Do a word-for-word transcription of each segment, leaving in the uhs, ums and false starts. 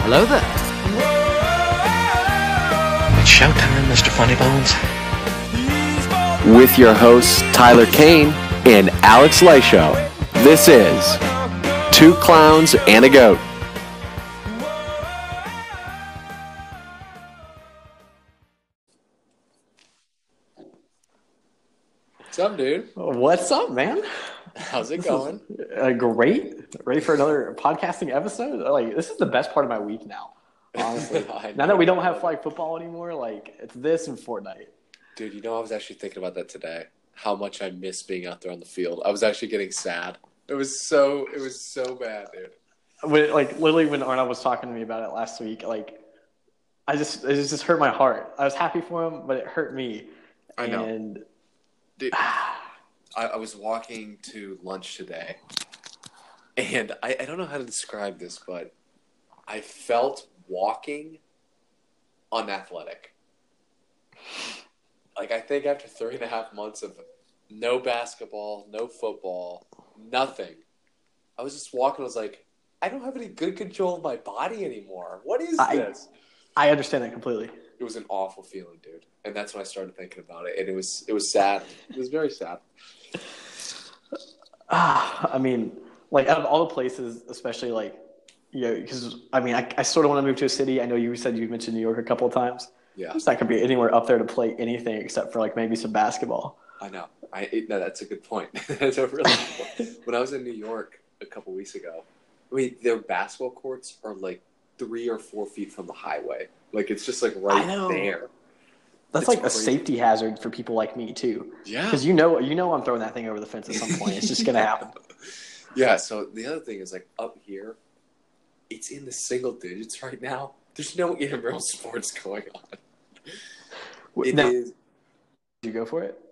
Hello there. It's showtime, Mister Funny Bones. With your hosts, Tyler Kane and Alex Leisho. This is Two Clowns and a Goat. What's up, dude? What's up, man? How's it This going? is, uh, great. Ready for another podcasting episode? Like, this is the best part of my week now, honestly. Now that we don't have flag football anymore, like, it's this and Fortnite. Dude, you know, I was actually thinking about that today. How much I miss being out there on the field. I was actually getting sad. It was so, it was so bad, dude. When, like, literally when Arnold was talking to me about it last week, like, I just, it just hurt my heart. I was happy for him, but it hurt me. I know. And Dude, I, I was walking to lunch today, and I, I don't know how to describe this, but I felt walking unathletic. Like, I think after three and a half months of no basketball, no football, nothing, I was just walking. I was like, I don't have any good control of my body anymore. What is I, this? I understand that completely. It was an awful feeling, dude. And that's when I started thinking about it. And it was it was sad. It was very sad. Ah, I mean, like, out of all the places, especially, like, you know, because, I mean, I, I sort of want to move to a city. I know you said you mentioned New York a couple of times. Yeah. It's not going to be anywhere up there to play anything except for, like, maybe some basketball. I know. I it, no, that's a good point. That's a really good point. When I was in New York a couple weeks ago, I mean, their basketball courts are, like, three or four feet from the highway. Like, it's just, like, right there. That's It's like crazy. a safety hazard for people like me, too. Yeah. Because you know, you know I'm throwing that thing over the fence at some point. It's just going to happen. Yeah, so the other thing is, like, up here, it's in the single digits right now. There's no intramural sports going on. It Now, is. did you go for it?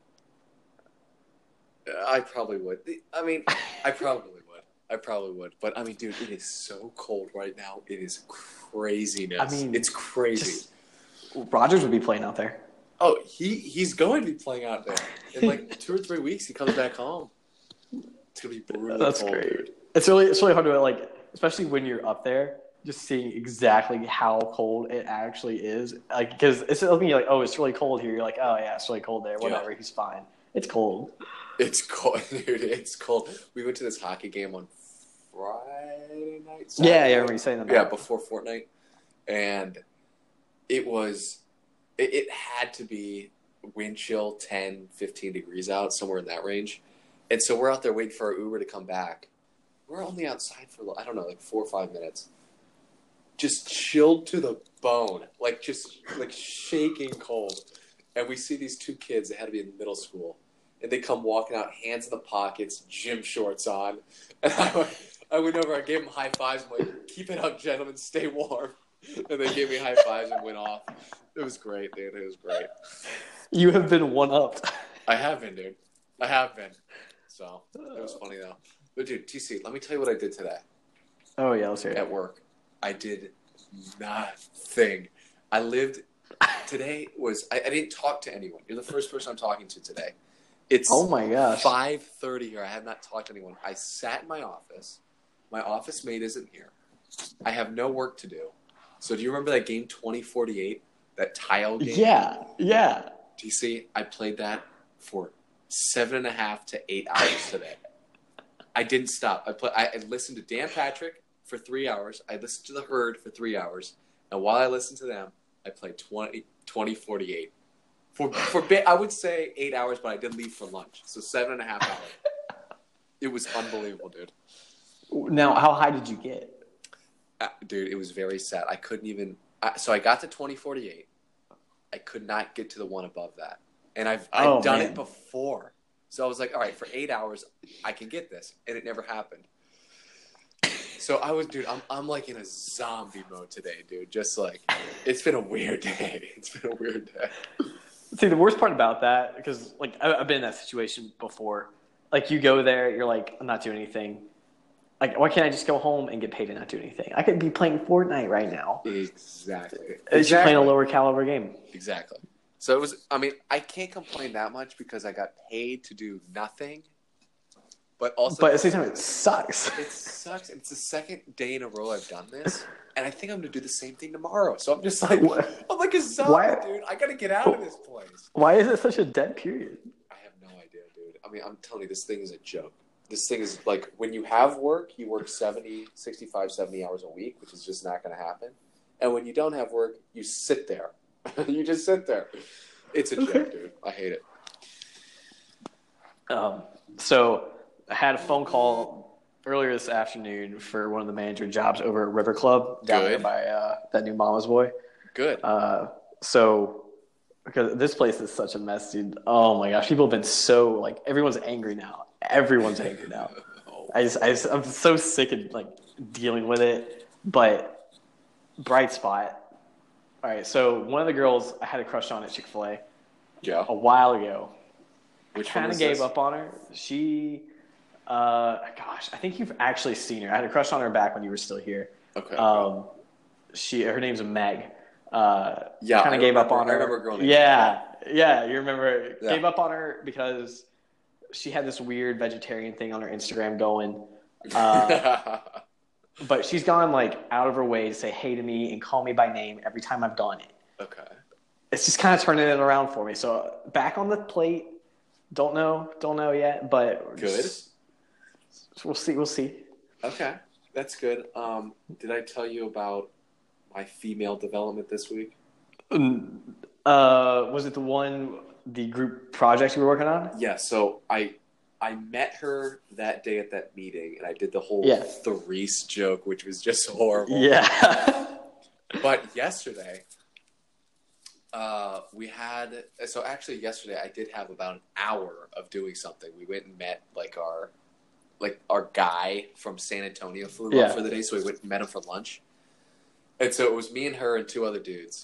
I probably would. I mean, I probably would. I probably would. But, I mean, dude, it is so cold right now. It is craziness. I mean, it's crazy. Just, Rogers would be playing out there. Oh, he, he's going to be playing out there. In, like, two or three weeks, he comes back home. It's going to be brutally That's cold, great. dude. It's really, it's really hard to, like, especially when you're up there, just seeing exactly how cold it actually is. Like, because it's looking like, oh, it's really cold here. You're like, oh, yeah, it's really cold there. Whatever, yeah. He's fine. It's cold. It's cold, dude. It's cold. We went to this hockey game on Friday night. Saturday yeah, yeah, I night. remember you saying that. Yeah, before Fortnite. And it was, it, it had to be wind chill ten, fifteen degrees out, somewhere in that range. And so we're out there waiting for our Uber to come back. We're only outside for, I don't know, like four or five minutes. Just chilled to the bone. Like, just, like, shaking cold. And we see these two kids, they had to be in middle school. And they come walking out, hands in the pockets, gym shorts on. And I went, I went over, I gave them high fives. I'm like, keep it up, gentlemen, stay warm. And they gave me high fives and went off. It was great, dude. It was great. You have been one-upped. I have been, dude. I have been. So, it was funny, though. But, dude, T C, let me tell you what I did today. Oh, yeah, let's hear it. At work. I did nothing. I lived – today was – I didn't talk to anyone. You're the first person I'm talking to today. It's oh my gosh. five thirty here. I have not talked to anyone. I sat in my office. My office mate isn't here. I have no work to do. So do you remember that game twenty forty-eight? That tile game? Yeah, yeah. Do you see? I played that for seven and a half to eight hours today. I didn't stop. I play, I listened to Dan Patrick for three hours. I listened to The Herd for three hours. And while I listened to them, I played twenty, twenty forty-eight. For for I would say eight hours, but I did leave for lunch, so seven and a half hours. It was unbelievable, dude. Now, how high did you get? Uh, dude, it was very sad. I couldn't even. I, so I got to twenty forty-eight. I could not get to the one above that, and I've I've oh, done man. it before. So I was like, all right, for eight hours, I can get this, and it never happened. So I was, dude, I'm I'm like in a zombie mode today, dude. Just like, it's been a weird day. It's been a weird day. See, the worst part about that, because, like, I've been in that situation before. Like, you go there, you're like, I'm not doing anything. Like, why can't I just go home and get paid and not do anything? I could be playing Fortnite right now. Exactly. It's just playing a lower caliber game. Exactly. So it was, I mean, I can't complain that much because I got paid to do nothing. but also, but at the same time, it sucks. It sucks. And it's the second day in a row I've done this, and I think I'm gonna do the same thing tomorrow. So I'm just like, I'm like a zombie, Why? dude. I gotta get out of this place. Why is it such a dead period? I have no idea, dude. I mean, I'm telling you, this thing is a joke. This thing is like, when you have work, you work seventy, sixty-five, seventy hours a week, which is just not going to happen. And when you don't have work, you sit there. You just sit there. It's a Okay. joke, dude. I hate it. Um, so I had a phone call earlier this afternoon for one of the manager jobs over at River Club down Good. there by uh, that new Mama's Boy. Good. Uh, so because this place is such a mess, dude. Oh my gosh, people have been so like everyone's angry now. Everyone's angry now. Oh. I just, I just, I'm so sick of like dealing with it. But bright spot. All right, so one of the girls I had a crush on at Chick-fil-A Yeah. a while ago. Which Kind one of is gave this? up on her. She, uh, gosh, I think you've actually seen her. I had a crush on her back when you were still here. Okay. Um, she, her name's Meg. Uh, Yeah, kind I of gave up remember- on her. I remember a girl named Yeah, yeah, you remember? Yeah. Gave up on her because she had this weird vegetarian thing on her Instagram going. Uh, but she's gone like out of her way to say hey to me and call me by name every time I've done it. Okay. It's just kind of turning it around for me. So back on the plate. Don't know, don't know yet, but Good. just- we'll see. We'll see. Okay. That's good. Um, did I tell you about my female development this week? Uh, was it the one, the group project you were working on? Yeah, so I I met her that day at that meeting, and I did the whole Yeah. Therese joke, which was just horrible. Yeah. But yesterday, uh, we had so actually yesterday I did have about an hour of doing something. We went and met like our like our guy from San Antonio flew Yeah. up for the day, so we went and met him for lunch. And so it was me and her and two other dudes.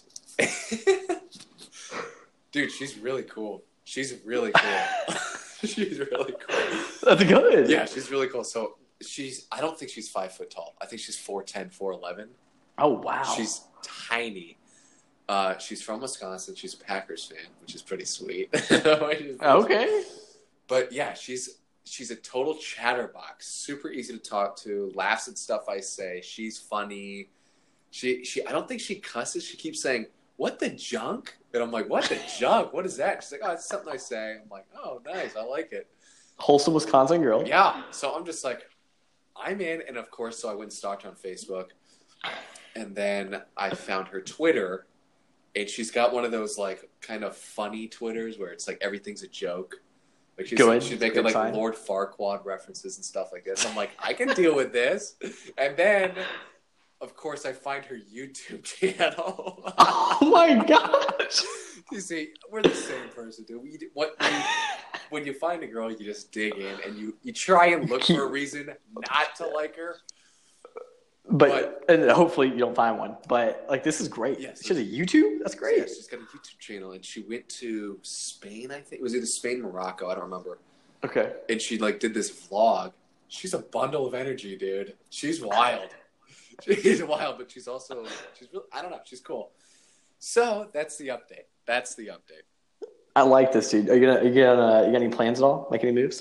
Dude, she's really cool. She's really cool. She's really cool. That's good. Yeah, she's really cool. So she's I don't think she's five foot tall. I think she's four ten, four eleven. Oh, wow. She's tiny. Uh, she's from Wisconsin. She's a Packers fan, which is pretty sweet. okay. But yeah, she's she's a total chatterbox. Super easy to talk to. Laughs at stuff I say. She's funny. She she. I don't think she cusses. She keeps saying, "What the junk?" And I'm like, "What the junk? What is that?" She's like, "Oh, it's something I say." I'm like, "Oh, nice. I like it." Wholesome Wisconsin girl. Yeah. So I'm just like, I'm in, and of course, so I went and stalked her on Facebook, and then I found her Twitter. And she's got one of those like kind of funny Twitters where it's like everything's a joke. Like she's, Good. she's making Good like sign. Lord Farquaad references and stuff like this. I'm like, I can deal with this. And then, of course, I find her YouTube channel. Oh, my gosh. You see, we're the same person, dude. We, what, you, when you find a girl, you just dig in and you, you try and look for a reason not to like her. But, and hopefully you don't find one. But, like, this is great. Yes. She has a YouTube? That's great. Yeah, she's got a YouTube channel, and she went to Spain, I think. It was either Spain, Morocco, I don't remember. Okay. And she, like, did this vlog. She's a bundle of energy, dude. She's wild. She's wild, but she's also, she's really, I don't know, she's cool. So, that's the update. That's the update. I like this, dude. Are you gonna, are you gonna, you got any plans at all? Make any moves?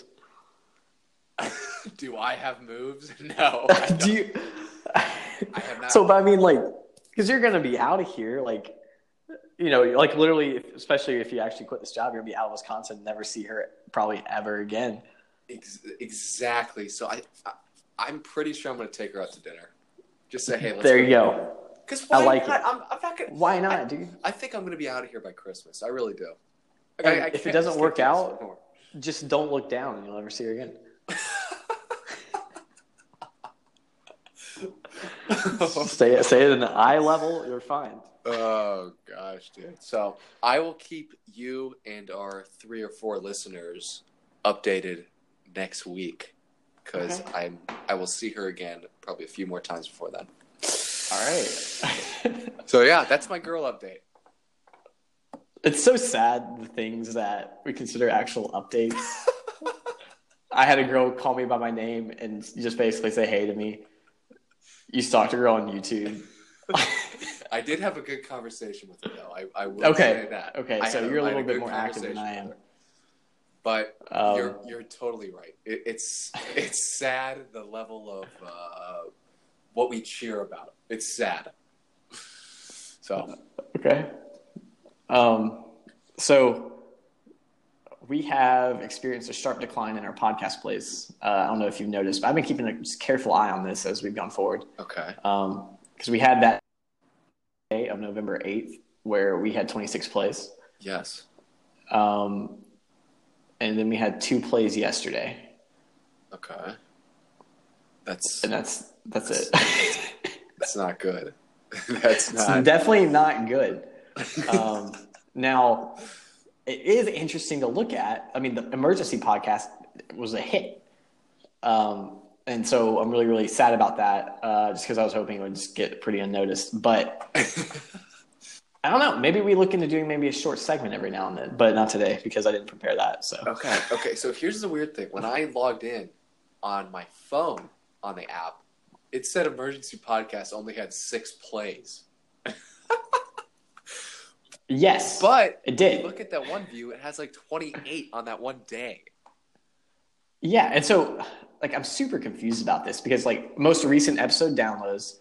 Do I have moves? No. I don't. Do you? I have not. So, but I mean, like, because you're gonna be out of here, like, you know, like literally, especially if you actually quit this job, you're gonna be out of Wisconsin, never see her probably ever again. Ex- exactly. So, I, I, I'm pretty sure I'm going to take her out to dinner. Just say, hey, let's There you go. Because I like not? it. I'm, I'm not gonna, Why not, I, dude? I think I'm going to be out of here by Christmas. I really do. And I, I if it can't doesn't stick work to this out, anymore. just don't look down, and you'll never see her again. stay, stay at an eye level, you're fine. Oh gosh, dude. So I will keep you and our three or four listeners updated next week because Okay. I'm I will see her again probably a few more times before then. All right. So yeah, that's my girl update. It's so sad, the things that we consider actual updates. I had a girl call me by my name and just basically say hey to me. You stalked a girl on YouTube. I did have a good conversation with her though. I, I will Okay. say that. Okay, I so had you're a I had little bit good more active than conversation I am. with her. But Um, you're you're totally right. It, it's it's sad the level of uh, what we cheer about. It's sad. So Okay. Um, so we have experienced a sharp decline in our podcast plays. Uh, I don't know if you've noticed, but I've been keeping a just careful eye on this as we've gone forward. okay, Um, because we had that day of November eighth where we had twenty-six plays. yes, Um, and then we had two plays yesterday. okay. That's And that's that's it. that's not good. That's It's not definitely not good. Um, now, it is interesting to look at. I mean, the emergency podcast was a hit. Um, and so I'm really, really sad about that, uh, just because I was hoping it would just get pretty unnoticed. But I don't know. Maybe we look into doing maybe a short segment every now and then, but not today because I didn't prepare that. So okay. Okay, so here's the weird thing. When I logged in on my phone on the app, it said emergency podcast only had six plays. yes, But it did. look at that one view; it has like twenty-eight on that one day. Yeah, and so like I'm super confused about this because like most recent episode downloads,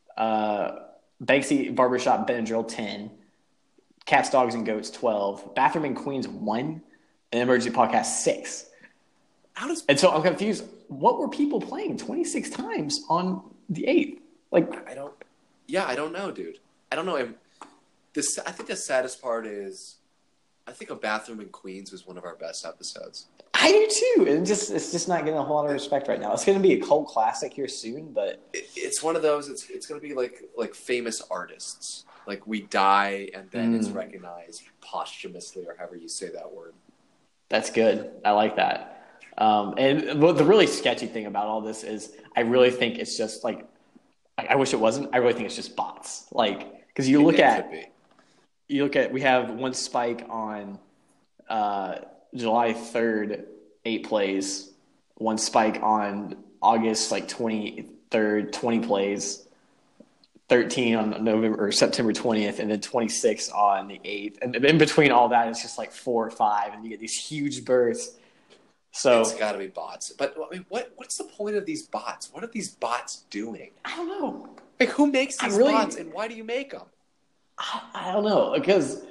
uh, Banksy Barbershop Benadryl ten, Cats, Dogs, and Goats twelve, Bathroom and Queens one, and Emergency Podcast six. How does And so I'm confused. What were people playing twenty-six times on the eighth? Like, I don't? Yeah, I don't know, dude. I don't know. I'm, this I think the saddest part is, I think a Bathroom in Queens was one of our best episodes. I do too. And just it's just not getting a whole lot of respect right now. It's going to be a cult classic here soon, but It, it's one of those. It's it's gonna be like like famous artists. Like we die and then it's Mm. recognized posthumously, or however you say that word. that's good. I like that. Um, and the really sketchy thing about all this is I really think it's just like, I, I wish it wasn't. I really think it's just bots. Like, because you look It at, could be. you look at, we have one spike on uh, July third, eight plays, one spike on August like twenty-third, twenty plays, thirteen on November or September twentieth, and then twenty-six on the eighth. And in between all that, it's just like four or five, and you get these huge bursts. So It's got to be bots. But I mean, what what's the point of these bots? What are these bots doing? I don't know. Like, who makes I these really- bots and why do you make them? I, I don't know because,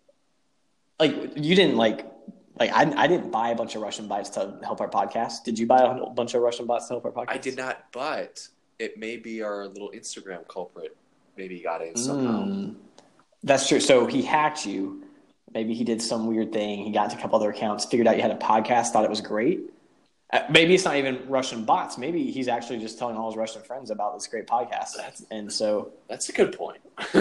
like, you didn't like, like I, I didn't buy a bunch of Russian bots to help our podcast. Did you buy a bunch of Russian bots to help our podcast? I did not, but it may be our little Instagram culprit. Maybe he got in somehow. Mm, that's true. So he hacked you. Maybe he did some weird thing. He got into a couple other accounts, figured out you had a podcast, thought it was great. Uh, maybe it's not even Russian bots. Maybe he's actually just telling all his Russian friends about this great podcast. That's- and so That's a good point.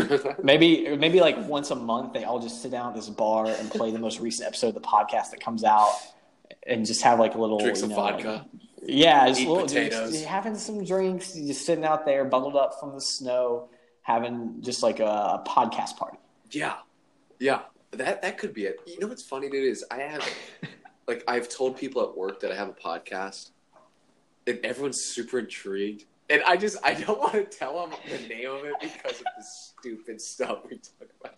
maybe maybe like once a month they all just sit down at this bar and play the most recent episode of the podcast that comes out and just have like a little Drink you some know, vodka. yeah, just Eat a little, potatoes. Just having some drinks, just sitting out there bundled up from the snow, having just like a, a podcast party. Yeah, yeah. That that could be it. You know what's funny, dude, is I have like I've told people at work that I have a podcast, and everyone's super intrigued. And I just I don't want to tell them the name of it because of the stupid stuff we talk about.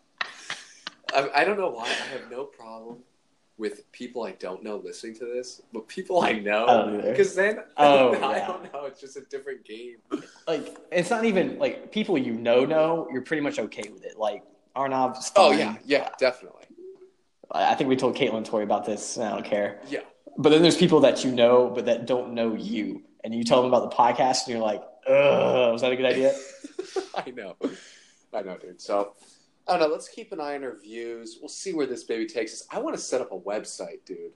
I, I don't know why. I have no problem with people I don't know listening to this, but people I I don't know, either. because then Oh, I yeah. don't know. It's just a different game. Like it's not even like people you know know. You're pretty much okay with it. Like Arnav's Oh fine. yeah, yeah, definitely. I I think we told Caitlin and Tori about this. And I don't care. Yeah. But then there's people that you know, but that don't know you, and you tell them about the podcast, and you're like, "Ugh, was that a good idea?" I know. I know, dude. So, I don't know. Let's keep an eye on our views. We'll see where this baby takes us. I want to set up a website, dude.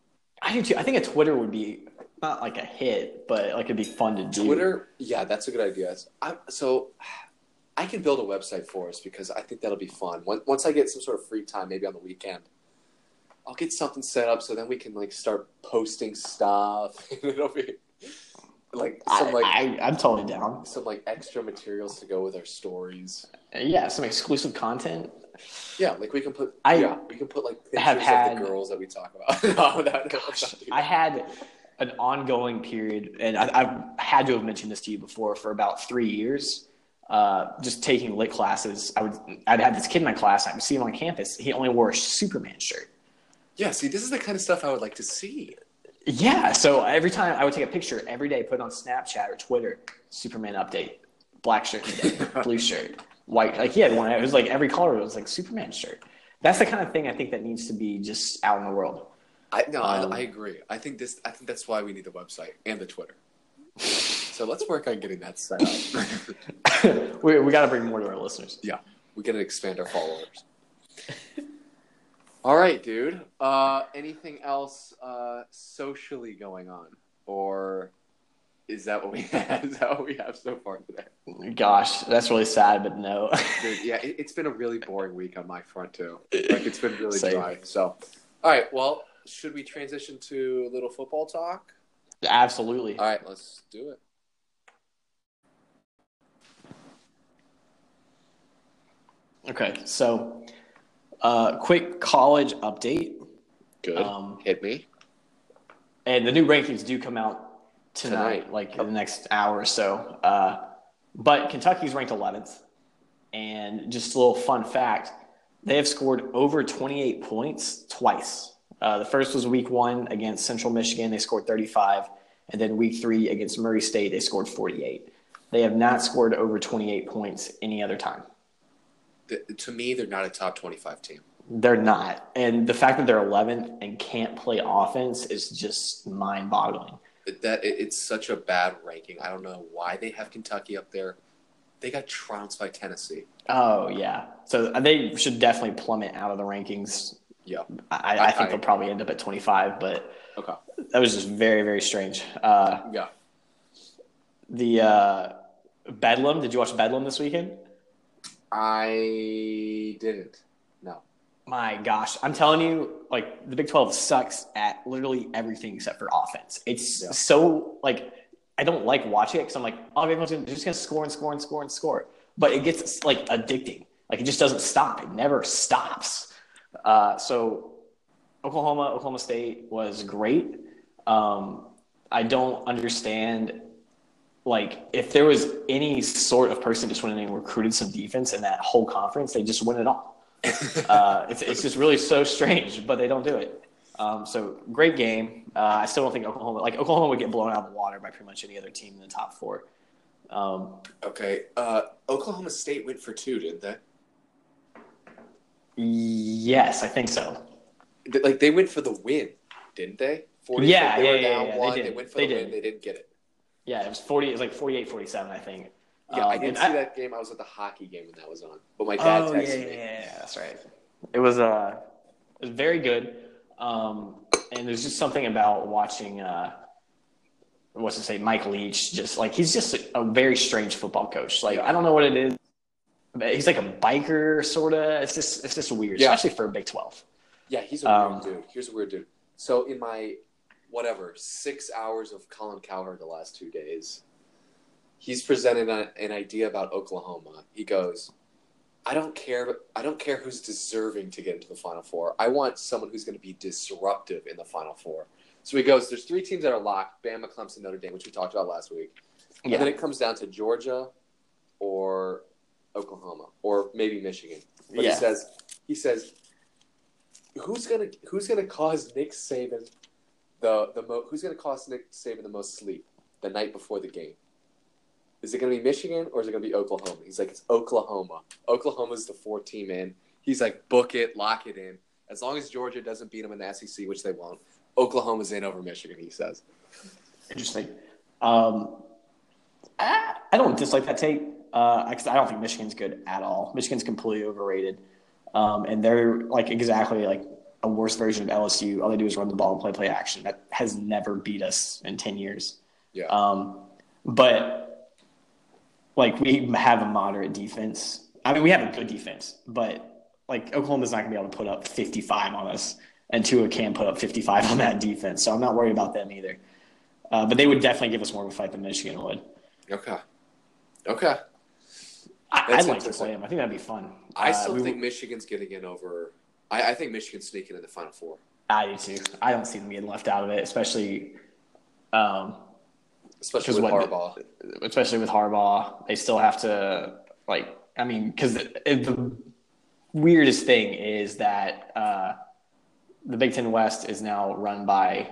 I do too. I think a Twitter would be not like a hit, but like it'd be fun to do. Twitter, yeah, that's a good idea. I, so, I can build a website for us because I think that'll be fun. Once once I get some sort of free time, maybe on the weekend, I'll get something set up so then we can like start posting stuff. It'll be like some I, like I, I'm totally down. some like extra materials to go with our stories. Yeah, some exclusive content. Yeah, like we can put. I yeah, we can put like pictures have had- of the girls that we talk about. no, that, Gosh, I had an ongoing period, and I, I've had to have mentioned this to you before, for about three years. Uh, just taking lit classes. I would, I'd have this kid in my class. I would see him on campus. He only wore a Superman shirt. Yeah, see, this is the kind of stuff I would like to see. Yeah, so every time I would take a picture every day, put it on Snapchat or Twitter, Superman update, black shirt today, blue shirt, white. Like he had one. It was like every color was like Superman shirt. That's the kind of thing I think that needs to be just out in the world. I no, Um, I, I agree. I think this. I think that's why we need the website and the Twitter. So let's work on getting that set up. we we got to bring more to our listeners. Yeah, we got to expand our followers. All right, dude. Uh, anything else uh, socially going on, or is that what we have? Is that what we have so far today? Gosh, that's really sad, but no. Dude, yeah, it, it's been a really boring week on my front too. Like it's been really Same. dry. So, all right. Well, should we transition to a little football talk? Absolutely. All right, let's do it. Okay, so uh, quick college update. Good. Um, Hit me. And the new rankings do come out tonight, Tonight. like in the next hour or so. Uh, but Kentucky's ranked eleventh. And just a little fun fact, they have scored over twenty-eight points twice. Uh, the first was week one against Central Michigan. They scored thirty-five. And then week three against Murray State, they scored forty-eight. They have not scored over twenty-eight points any other time. The, to me, they're not a top twenty-five team. They're not. And the fact that they're eleventh and can't play offense is just mind-boggling. That it, it's such a bad ranking. I don't know why they have Kentucky up there. They got trounced by Tennessee. Oh, yeah. So they should definitely plummet out of the rankings. Yeah. I, I- I think I- they'll probably end up at twenty-five, but Okay. that was just very, very strange. Uh, Yeah. the uh, Bedlam, did you watch Bedlam this weekend? I didn't. No. My gosh, I'm telling you, like the Big twelve sucks at literally everything except for offense. It's Yeah. so like I don't like watching it because I'm like, oh, everyone's gonna, they're just gonna score and score and score and score, but it gets like addicting. Like it just doesn't stop. It never stops. Uh, so Oklahoma, Oklahoma State was great. Um, I don't understand. Like, if there was any sort of person just went in and recruited some defense in that whole conference, they just win it all. uh, it's it's just really so strange, but they don't do it. Um, so great game. Uh, I still don't think Oklahoma like Oklahoma would get blown out of the water by pretty much any other team in the top four. Um, Okay. Uh, Oklahoma State went for two, didn't they? yes, I think so. Th- Like they went for the win, didn't they? forty, Yeah, they yeah, were yeah, down yeah, they one. They, did. went for They the did. win. They didn't get it. Yeah, it was forty. It was like forty-eight forty-seven, I think. Yeah, I Um, didn't and see that game. I was at the hockey game when that was on. But my dad Oh, texted yeah, yeah, me. yeah, yeah, that's right. It was uh, it was very good. Um, and there's just something about watching uh, what's to say, Mike Leach. Just like he's just a, a very strange football coach. Like Yeah. I don't know what it is. But he's like a biker, sort of. It's just it's just weird, Yeah. especially for a Big twelve. Yeah, he's a Um, weird dude. Here's a weird dude. So in my whatever six hours of Colin Cowherd the last two days, he's presented a, an idea about Oklahoma. He goes, "I don't care. I don't care who's deserving to get into the Final Four. I want someone who's going to be disruptive in the Final Four." So he goes, "There's three teams that are locked: Bama, Clemson, Notre Dame," which we talked about last week. Yeah. And then it comes down to Georgia or Oklahoma or maybe Michigan. But Yeah. he says, he says, who's gonna who's gonna cause Nick Saban the the mo- who's gonna cause Nick Saban the most sleep the night before the game? Is it gonna be Michigan or is it gonna be Oklahoma? He's like, it's Oklahoma. Oklahoma's the fourth team in. He's like, book it, lock it in. As long as Georgia doesn't beat them in the S E C, which they won't, Oklahoma's in over Michigan. He says. Interesting. Um, I, I don't dislike that take. Uh, I, 'cause I don't think Michigan's good at all. Michigan's completely overrated, um, and they're like exactly like a worse version of L S U. All they do is run the ball and play play action. That has never beat us in ten years. Yeah. Um, but like we have a moderate defense. I mean, we have a good defense, but like Oklahoma's not gonna be able to put up fifty-five on us, and Tua can put up fifty-five on that defense. So I'm not worried about them either. Uh, but they would definitely give us more of a fight than Michigan would. Okay. Okay. I, That's I'd like to interesting. play them. I think that'd be fun. I Uh, still we- think Michigan's getting in over. I, I think Michigan's sneaking in the Final Four, I do too. I don't see them getting left out of it, especially, um, especially 'Cause with what- Harbaugh. especially with Harbaugh. They still have to like. I mean, because the, the weirdest thing is that uh, the Big Ten West is now run by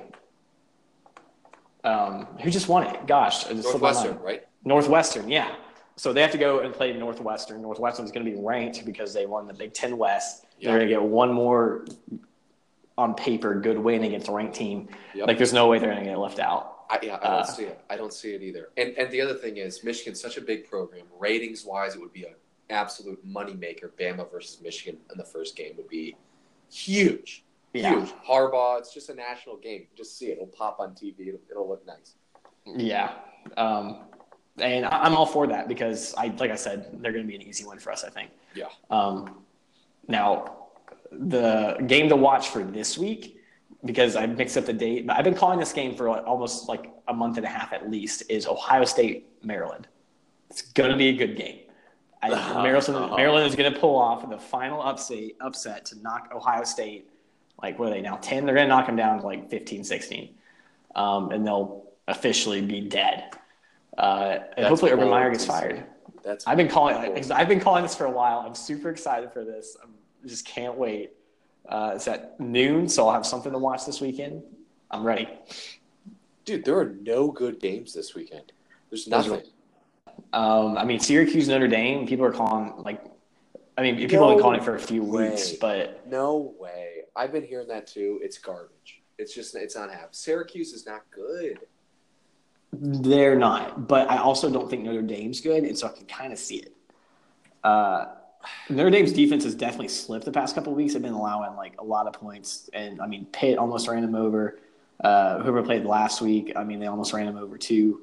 um, who just won it? Gosh, it slipped my Northwestern, mind. right? Northwestern, yeah. So they have to go and play Northwestern. Northwestern's going to be ranked because they won the Big Ten West. Yeah. They're going to get one more on paper good win against a ranked team. Yep. Like there's no way they're going to get left out. I, yeah, I don't Uh, see it. I don't see it either. And and the other thing is, Michigan's such a big program. Ratings wise, it would be an absolute moneymaker. Bama versus Michigan in the first game would be huge, Yeah. huge. Harbaugh, it's just a national game. You just see it. It'll pop on T V. It'll, it'll look nice. Yeah. Um, and I- I'm all for that because, I like I said, they're going to be an easy one for us, I think. Yeah. Um, now, the game to watch for this week, because I mixed up the date, but I've been calling this game for like almost like a month and a half at least, is Ohio State, Maryland. It's going to be a good game. I, Maryland, Maryland is going to pull off the final upset, upset to knock Ohio State, like, what are they now, ten? They're going to knock them down to like fifteen, sixteen. Um, and they'll officially be dead. Uh, and That's hopefully Urban bold Meyer gets to say. fired. That's I've been calling bold. I've been calling this for a while. I'm super excited for this. I just can't wait. Uh, it's at noon, so I'll have something to watch this weekend. I'm ready. Dude, there are no good games this weekend. There's nothing. Um, I mean, Syracuse, Notre Dame, people are calling, like, I mean, people No have been calling it for a few way. weeks, but No way. I've been hearing that too. It's garbage. It's just it's not happening. Syracuse is not good. they're not. But I also don't think Notre Dame's good, and so I can kind of see it. Uh, Notre Dame's defense has definitely slipped the past couple of weeks. They've been allowing, like, a lot of points. And, I mean, Pitt almost ran them over. Uh, whoever played last week, I mean, they almost ran them over too.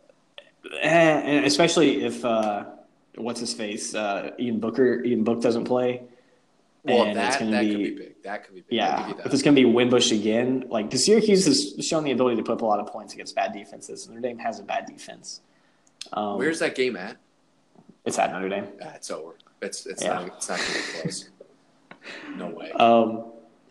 And especially if uh, what's his face, uh, Ian Booker, Ian Book doesn't play. Well, and that, it's gonna that be, could be big. That could be big. I'll Yeah, give you that. if it's going to be Wimbush again, like, because Syracuse has shown the ability to put up a lot of points against bad defenses. Notre Dame has a bad defense. Um, Where's that game at? It's at Notre Dame. Ah, it's over. It's it's Yeah. not it's not gonna be close. No way. Um,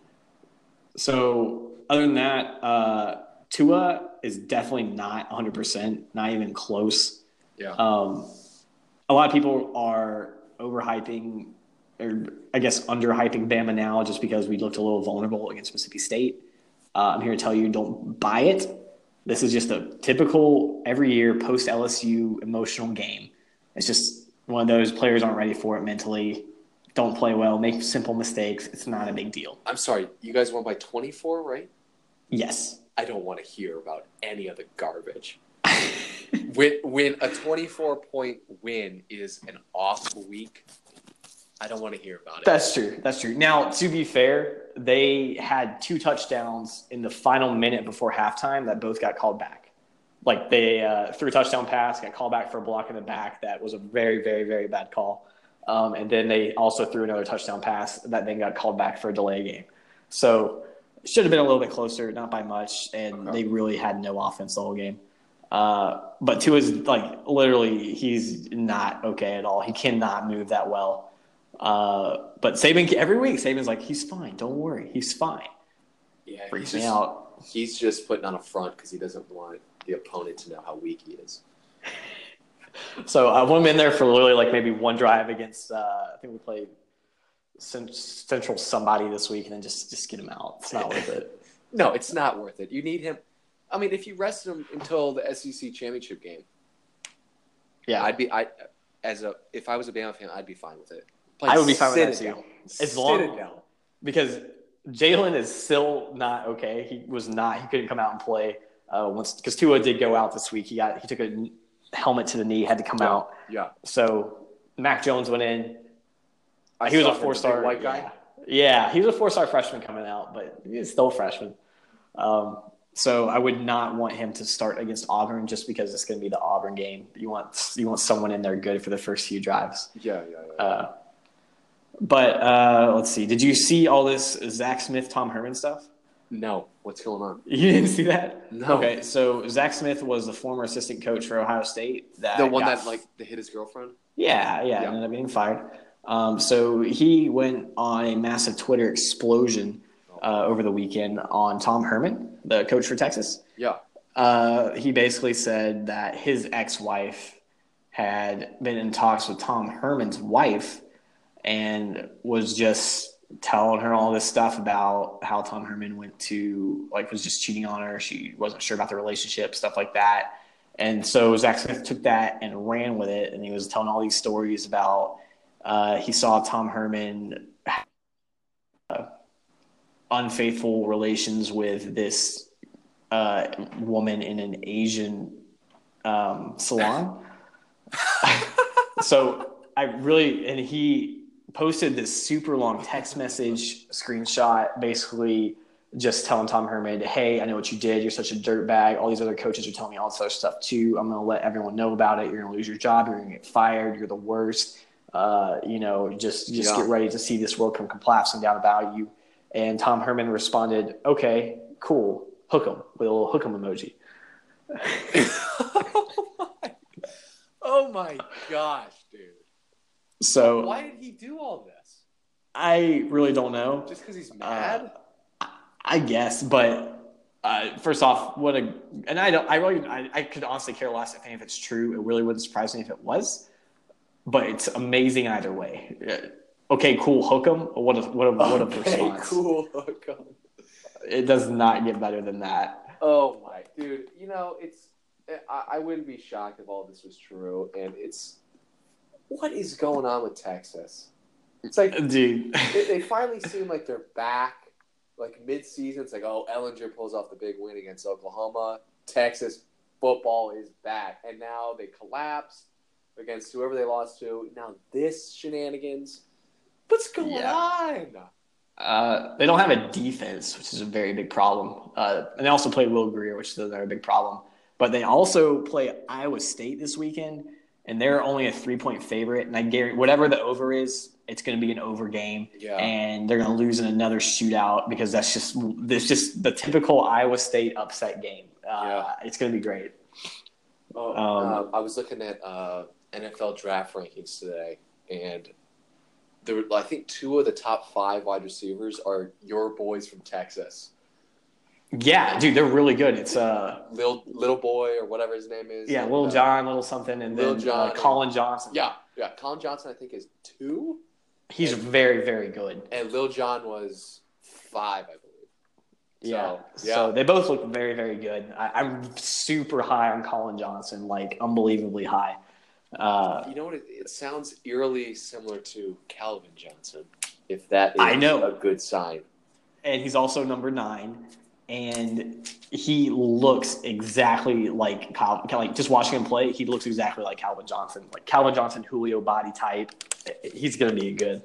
so other than that, uh, Tua is definitely not one hundred percent, not even close. Yeah. Um, a lot of people are overhyping, or I guess underhyping Bama now just because we looked a little vulnerable against Mississippi State. Uh, I'm here to tell you, don't buy it. This is just a typical every year post L S U emotional game. It's just one of those players aren't ready for it mentally, don't play well, make simple mistakes. It's not a big deal. I'm sorry. You guys won by twenty-four, right? Yes. I don't want to hear about any of the garbage. when when a twenty-four point win is an off week, I don't want to hear about it. That's true. That's true. Now, to be fair, they had two touchdowns in the final minute before halftime that both got called back. Like, they uh, threw a touchdown pass, got called back for a block in the back. That was a very, very, very bad call. Um, and then they also threw another touchdown pass that then got called back for a delay game. So it should have been a little bit closer, not by much, and Okay. they really had no offense the whole game. Uh, but Tua's, like, literally, he's not okay at all. He cannot move that well. Uh, but Saban, every week, Saban's like, he's fine. Don't worry. He's fine. Yeah, Freaks he's me just, out. he's just putting on a front because he doesn't want the opponent to know how weak he is. So I want him in there for literally like maybe one drive against, uh, I think we played Central somebody this week, and then just, just get him out. It's not worth it. No, it's not worth it. You need him. I mean, if you rested him until the S E C championship game, Yeah, I'd be I as a if I was a Bama fan, I'd be fine with it. I would be fine with that Sit it too. down. As Sit long- it down. because Jalen is still not okay. He was not. He couldn't come out and play uh, once because Tua did go out this week. He got he took a helmet to the knee, had to come out. Yeah, So Mac Jones went in. I he was saw a him, four the star big white guy. Yeah. yeah, he was a four star freshman coming out, but he's still a freshman. Um, so I would not want him to start against Auburn just because it's going to be the Auburn game. You want you want someone in there good for the first few drives. Yeah, yeah, yeah. Uh, but uh, let's see. Did you see all this Zach Smith, Tom Herman stuff? No, what's going on? You didn't see that? No. Okay, so Zach Smith was the former assistant coach for Ohio State. That The one got- that like that hit his girlfriend. Yeah, yeah, Yeah. ended up getting fired. Um, so he went on a massive Twitter explosion uh, over the weekend on Tom Herman, the coach for Texas. Yeah, Uh, he basically said that his ex-wife had been in talks with Tom Herman's wife and was just telling her all this stuff about how Tom Herman went to like was just cheating on her. She wasn't sure about the relationship, stuff like that. And so Zach Smith took that and ran with it, and he was telling all these stories about uh, he saw Tom Herman uh, unfaithful relations with this uh, woman in an Asian um, salon. So I really, and he posted this super long text message screenshot, basically just telling Tom Herman, hey, I know what you did. You're such a dirtbag. All these other coaches are telling me all this other stuff too. I'm going to let everyone know about it. You're going to lose your job. You're going to get fired. You're the worst. Uh, you know, just, just yeah. get ready to see this world come collapsing down about you. And Tom Herman responded, okay, cool. Hook him with a little hook him emoji. oh, my, oh my gosh, dude. So why did he do all this? I really don't know. Just because he's mad? Uh, I guess, but uh, first off, what a and I don't. I really, I, I could honestly care less if, if it's true. It really wouldn't surprise me if it was, but it's amazing either way. Okay, cool, hook 'em. What a what a what a okay, response. Cool, hook 'em. It does not get better than that. Oh my dude, you know it's. I, I wouldn't be shocked if all this was true, and it's. What is going on with Texas? It's like, dude, they, they finally seem like they're back. Like mid-season, it's like, oh, Ellinger pulls off the big win against Oklahoma. Texas football is back, and now they collapsed against whoever they lost to. Now this shenanigans. What's going yeah. on? Uh, they don't have a defense, which is a very big problem. Uh, and they also play Will Grier, which is another big problem. But they also play Iowa State this weekend. And they're only a three-point favorite, and I guarantee whatever the over is, it's going to be an over game, yeah. and they're going to lose in another shootout because that's just this just the typical Iowa State upset game. Uh, yeah. It's going to be great. Oh, um, uh, I was looking at uh, N F L draft rankings today, and there were, I think two of the top five wide receivers are your boys from Texas. Yeah, dude, they're really good. It's uh, little little boy or whatever his name is. Yeah, and, Little uh, John, Little something, and Lil then John uh, Colin Johnson. Yeah, yeah, Colin Johnson I think is two. He's and, very, very good. And Lil John was five, I believe. Yeah. So, yeah. so they both look very, very good. I, I'm super high on Colin Johnson, like unbelievably high. Uh, you know what? It, it sounds eerily similar to Calvin Johnson, if that is I know. a good sign. And he's also number nine. And he looks exactly like Cal. Like just watching him play, he looks exactly like Calvin Johnson. Like Calvin Johnson, Julio body type. He's going to be good.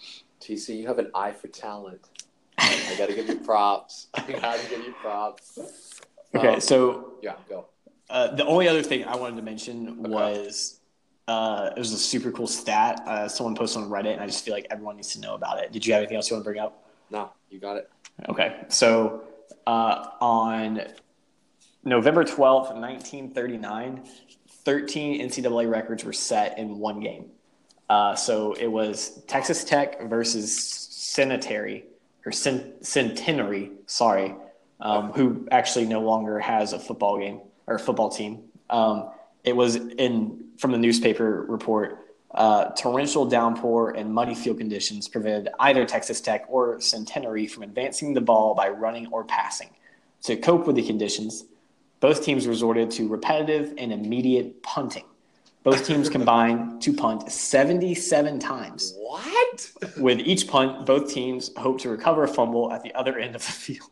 T C, you have an eye for talent. I got to give you props. I got to give you props. Okay, um, so yeah, go. Uh, the only other thing I wanted to mention okay. was uh, it was a super cool stat. Uh, someone posted on Reddit, and I just feel like everyone needs to know about it. Did you have anything else you want to bring up? No, you got it. Okay, so. Uh, on November twelfth, nineteen thirty-nine, thirteen N C double A records were set in one game. Uh, so it was Texas Tech versus Centenary, or Centenary, sorry, um, who actually no longer has a football game or football team. Um, it was in from the newspaper report. Uh, torrential downpour and muddy field conditions prevented either Texas Tech or Centenary from advancing the ball by running or passing. To cope with the conditions, both teams resorted to repetitive and immediate punting. Both teams combined to punt seventy-seven times. What? With each punt, both teams hoped to recover a fumble at the other end of the field.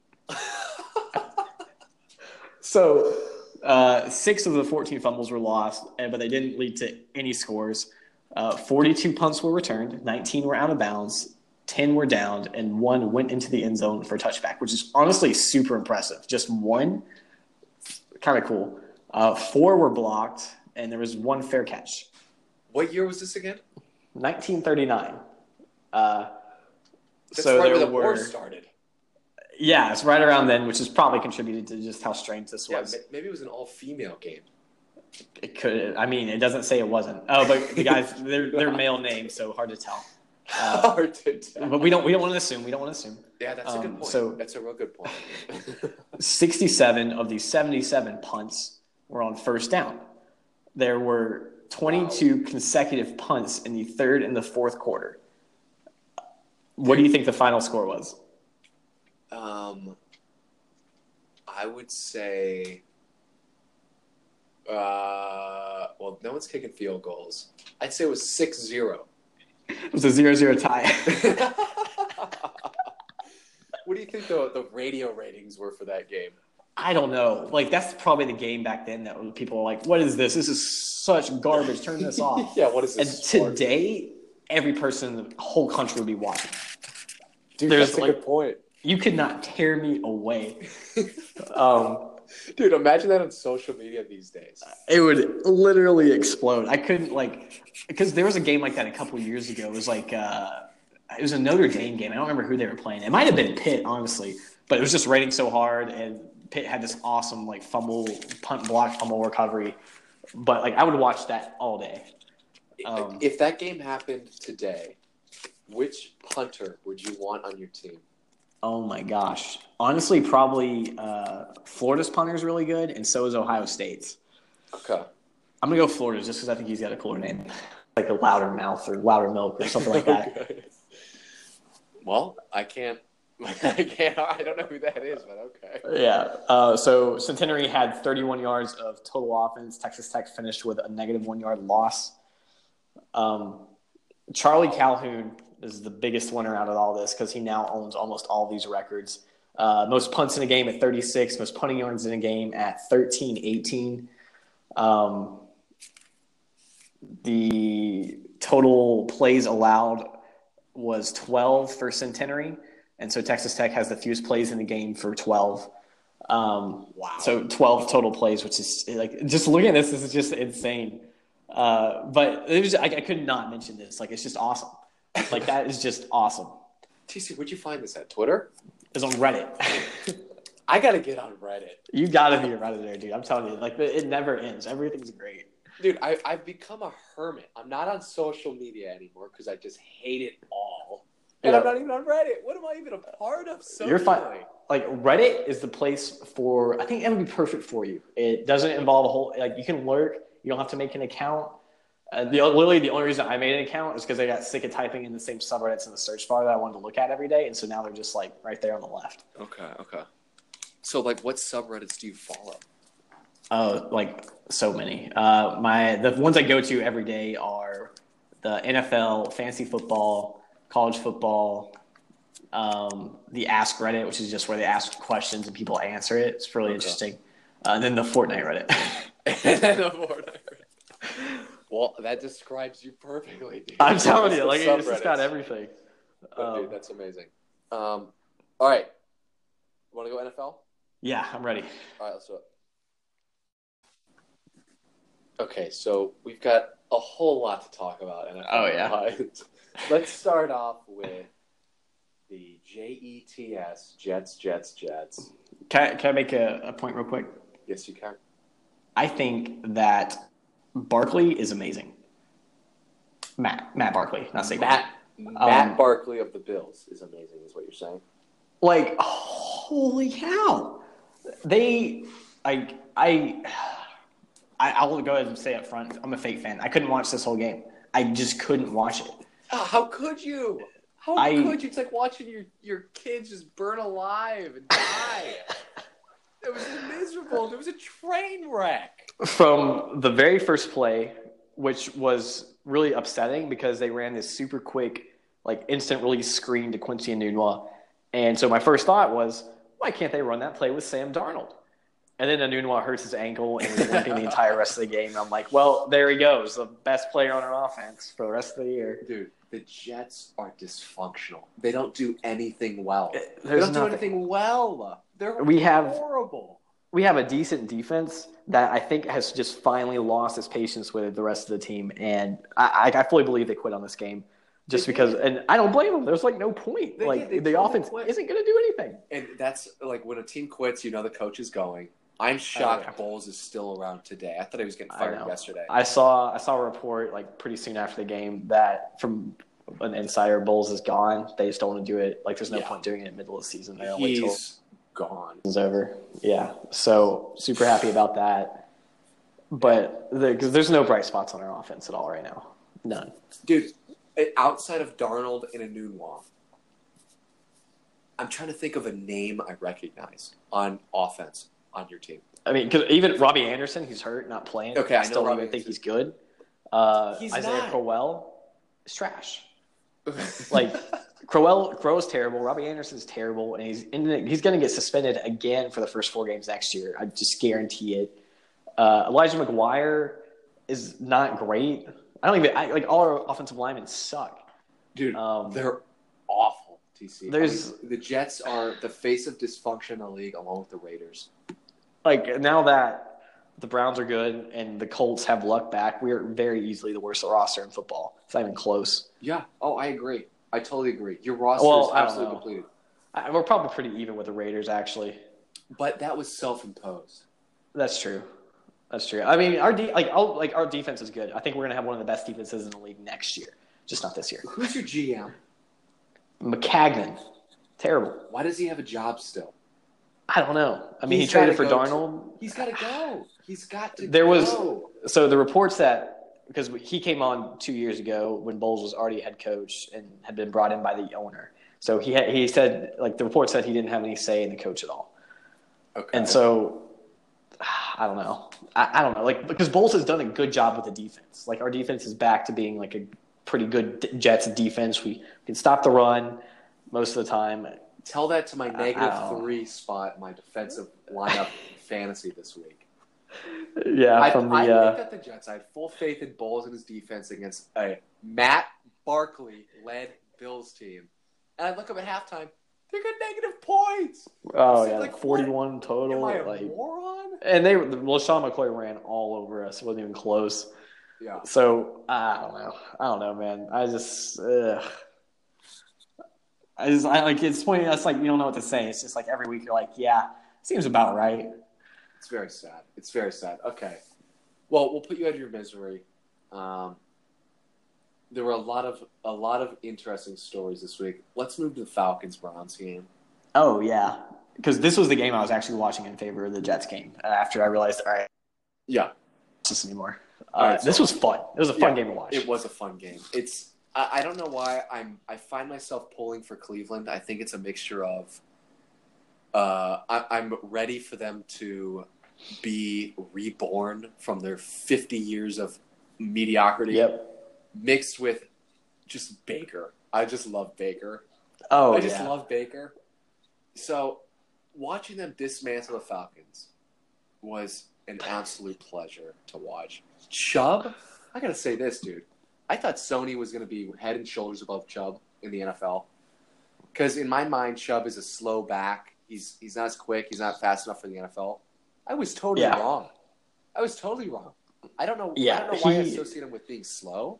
So... Uh, six of the fourteen fumbles were lost, but they didn't lead to any scores. Uh, forty-two punts were returned, nineteen were out of bounds, ten were downed, and one went into the end zone for a touchback, which is honestly super impressive. Just one, kind of cool. Uh, four were blocked, and there was one fair catch. What year was this again? nineteen thirty-nine. Uh, That's so right there where the were, war started. Yeah, it's right around then, which has probably contributed to just how strange this yeah, was. Maybe it was an all-female game. It could. I mean, it doesn't say it wasn't. Oh, but the guys, they're they're male names, so hard to tell. Uh, hard to tell. But we don't we don't want to assume. We don't want to assume. Yeah, that's um, a good point. So that's a real good point. sixty-seven of these seventy-seven punts were on first down. There were twenty-two wow. consecutive punts in the third and the fourth quarter. What do you think the final score was? Um, I would say, uh, well, no one's kicking field goals. I'd say it was six zero. It was a zero zero tie. What do you think the, the radio ratings were for that game? I don't know. Like, that's probably the game back then that people were like, what is this? This is such garbage. Turn this off. Yeah, what is And this? today, every person in the whole country would be watching. Dude, There's that's a like- good point. You could not tear me away. um, Dude, imagine that on social media these days. it would literally explode. I couldn't, like, because there was a game like that a couple years ago. It was like, uh, it was a Notre Dame game. I don't remember who they were playing. It might have been Pitt, honestly, but it was just raining so hard, and Pitt had this awesome, like, fumble, punt block, fumble recovery. But, like, I would watch that all day. Um, if that game happened today, which punter would you want on your team? Oh, my gosh. Honestly, probably uh, Florida's punter is really good, and so is Ohio State's. Okay. I'm going to go Florida just because I think he's got a cooler name. Like a Louder Mouth or Louder Milk or something like that. Okay. Well, I can't I can't I don't know who that is, but okay. Yeah. Uh, so Centenary had thirty-one yards of total offense. Texas Tech finished with a negative one-yard loss. Um, Charlie Calhoun is the biggest winner out of all this because he now owns almost all these records. Uh, most punts in a game at thirty-six, most punting yards in a game at thirteen eighteen. Um, the total plays allowed was twelve for Centenary, and so Texas Tech has the fewest plays in the game for twelve. Um, Wow. So twelve total plays, which is like just looking at this, this is just insane. Uh, but it was I, I could not mention this. Like it's just awesome. Like that is just awesome. T C, where'd you find this at? Twitter? It's on Reddit. I gotta get on Reddit. You gotta be a Redditor, dude. I'm telling you, like it never ends. Everything's great. Dude, I, I've become a hermit. I'm not on social media anymore because I just hate it all. And Yeah. I'm not even on Reddit. What am I even a part of socially? You're fine. Like Reddit is the place for. I think it would be perfect for you. It doesn't involve a whole. Like you can lurk. You don't have to make an account. Uh, the literally the only reason I made an account is because I got sick of typing in the same subreddits in the search bar that I wanted to look at every day, and so now they're just like right there on the left. Okay, okay. So, like, what subreddits do you follow? Oh, like so many. Uh, my the ones I go to every day are the N F L, fantasy football, college football, um, the Ask Reddit, which is just where they ask questions and people answer it. It's really Okay. interesting. Uh, and then the Fortnite Reddit. The Fortnite Reddit. Well, that describes you perfectly, dude. I'm telling you, The like it's just got subreddits. everything. Oh, Um, dude, that's amazing. Um, all right. Want to go N F L? yeah, I'm ready. All right, let's do it. Okay, so we've got a whole lot to talk about. N F L Oh, yeah. wise. Let's start off with the J E T S, Jets, Jets, Jets. Can I, can I make a, a point real quick? Yes, you can. I think that Barkley is amazing. Matt, Matt Barkley, not Saquon. Matt, Matt Um, Barkley of the Bills is amazing, is what you're saying. Like, holy cow. They, like, I, I, I'll go ahead and say up front, I'm a fake fan. I couldn't watch this whole game. I just couldn't watch it. Oh, how could you? How I- could you? It's like watching your, your kids just burn alive and die. It was miserable. It was a train wreck. From the very first play, which was really upsetting because they ran this super quick, like, instant release screen to Quincy Enunwa. And so my first thought was, why can't they run that play with Sam Darnold? And then Enunwa hurts his ankle and was limping the entire rest of the game. And I'm like, well, there he goes, the best player on our offense for the rest of the year. Dude, the Jets are dysfunctional. They don't do anything well. They There's don't do nothing. anything well. They're We have- horrible. We have a decent defense that I think has just finally lost its patience with the rest of the team. And I, I fully believe they quit on this game just They because, did. and I don't blame them. There's like no point. They like did. They the totally offense quit. isn't going to do anything. And that's like when a team quits, you know the coach is going. I'm shocked Oh, yeah. Bowles is still around today. I thought he was getting I fired know. yesterday. I saw I saw a report like pretty soon after the game that from an insider, Bowles is gone. They just don't want to do it. Like there's no Yeah. point doing it in the middle of the season. They don't wait till He's gone. it's over. Yeah. So super happy about that. But because there's no bright spots on our offense at all right now. None. Dude, outside of Darnold and Enunwa, I'm trying to think of a name I recognize on offense on your team. I mean, because even Robbie Anderson, he's hurt, not playing. Okay, I know still Robbie even think Anderson. he's good. Uh, He's Isaiah not. Crowell is trash. Like Crowell, Crowell's terrible. Robbie Anderson's terrible, and he's in, he's going to get suspended again for the first four games next year. I just guarantee it. Uh, Elijah McGuire is not great. I don't even I, like all our offensive linemen suck. Dude, Um, they're awful, T C. there's- I mean, the Jets are the face of dysfunction in the league along with the Raiders. Like now that the Browns are good and the Colts have luck back, we are very easily the worst roster in football. It's not even close. Yeah. Oh, I agree. I totally agree. Your roster Well, is I don't absolutely know. completed. I, we're probably pretty even with the Raiders, actually. But that was self-imposed. That's true. That's true. I mean, our de- like I'll, like our defense is good. I think we're gonna have one of the best defenses in the league next year, just not this year. Who's your G M? McCagnon, terrible. Why does he have a job still? I don't know. I mean, He's he traded gotta for go to- Darnold. He's got to go. He's got to There go. was so the reports that because he came on two years ago when Bowles was already head coach and had been brought in by the owner. So he had, he said like the report said he didn't have any say in the coach at all. Okay. And so I don't know. I, I don't know. Like because Bowles has done a good job with the defense. Like our defense is back to being like a pretty good Jets defense. We can stop the run most of the time. Tell that to my negative Ow. three spot in my defensive lineup fantasy this week. Yeah, I, from the I uh, looked at the Jets. I had full faith in Bowles and his defense against a Matt Barkley-led Bills team. And I look up at halftime, they got negative points. oh So, yeah, like, forty-one total. Am I a Like, moron? and they well, Sean McCoy ran all over us. It wasn't even close. Yeah. So I don't know. I don't know, man. I just, ugh. I just, I like it's point. That's like you don't know what to say. It's just like every week you're like, yeah, seems about right. It's very sad. It's very sad. Okay. Well, we'll put you out of your misery. Um, there were a lot of a lot of interesting stories this week. Let's move to the Falcons Browns game. Oh yeah, because this was the game I was actually watching in favor of the Jets game. After I realized, all right, Yeah. this anymore. Uh, All right, this so- was fun. It was a fun Yeah, game to watch. It was a fun game. It's I, I don't know why I'm I find myself pulling for Cleveland. I think it's a mixture of uh, I, I'm ready for them to be reborn from their fifty years of mediocrity, Yep. mixed with just Baker. I just love Baker. Oh I just yeah. love Baker. So watching them dismantle the Falcons was an absolute pleasure to watch. Chubb, I gotta say this, dude. I thought Sony was gonna be head and shoulders above Chubb in the N F L. Because in my mind, Chubb is a slow back. He's he's not as quick. He's not fast enough for the N F L. I was totally Yeah. wrong. I was totally wrong. I don't know. Yeah, I don't know why I he- associate him with being slow.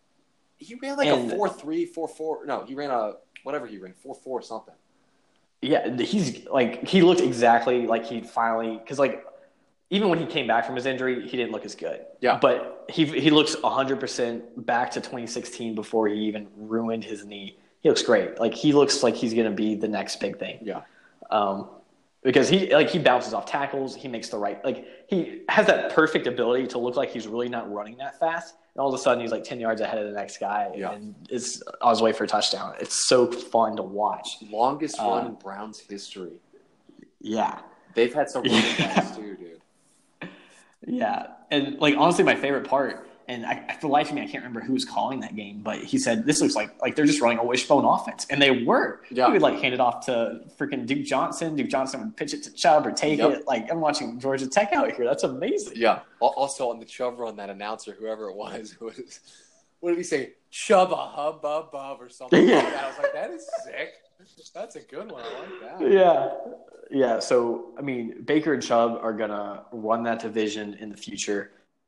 He ran like And- a four three, four four. No, he ran a whatever he ran four four something. Yeah, he's like he looked exactly like he finally because like even when he came back from his injury, he didn't look as good. Yeah. but he he looks one hundred percent back to twenty sixteen before he even ruined his knee. He looks great. Like he looks like he's gonna be the next big thing. Yeah. Um, because he like he bounces off tackles, he makes the right like he has that perfect ability to look like he's really not running that fast. And all of a sudden, he's like ten yards ahead of the next guy, Yeah. and is on his way for a touchdown. It's so fun to watch. Longest Um, run in Browns history. Yeah, They've had some running backs too, dude. yeah, and like honestly, my favorite part, and I, for the life of me, I can't remember who was calling that game, but he said this looks like like they're just running a wishbone offense, and they were. Yeah. He would like hand it off to freaking Duke Johnson. Duke Johnson would pitch it to Chubb or take Yep. it. Like I'm watching Georgia Tech out here. That's amazing. Yeah. Al- Also on the Chubb run, that announcer, whoever it was, was what did he say? Chubba hubba bub or something Yeah. like that. I was like, that is sick. That's a good one. I like that. Yeah. Yeah. So, I mean, Baker and Chubb are going to run that division in the future.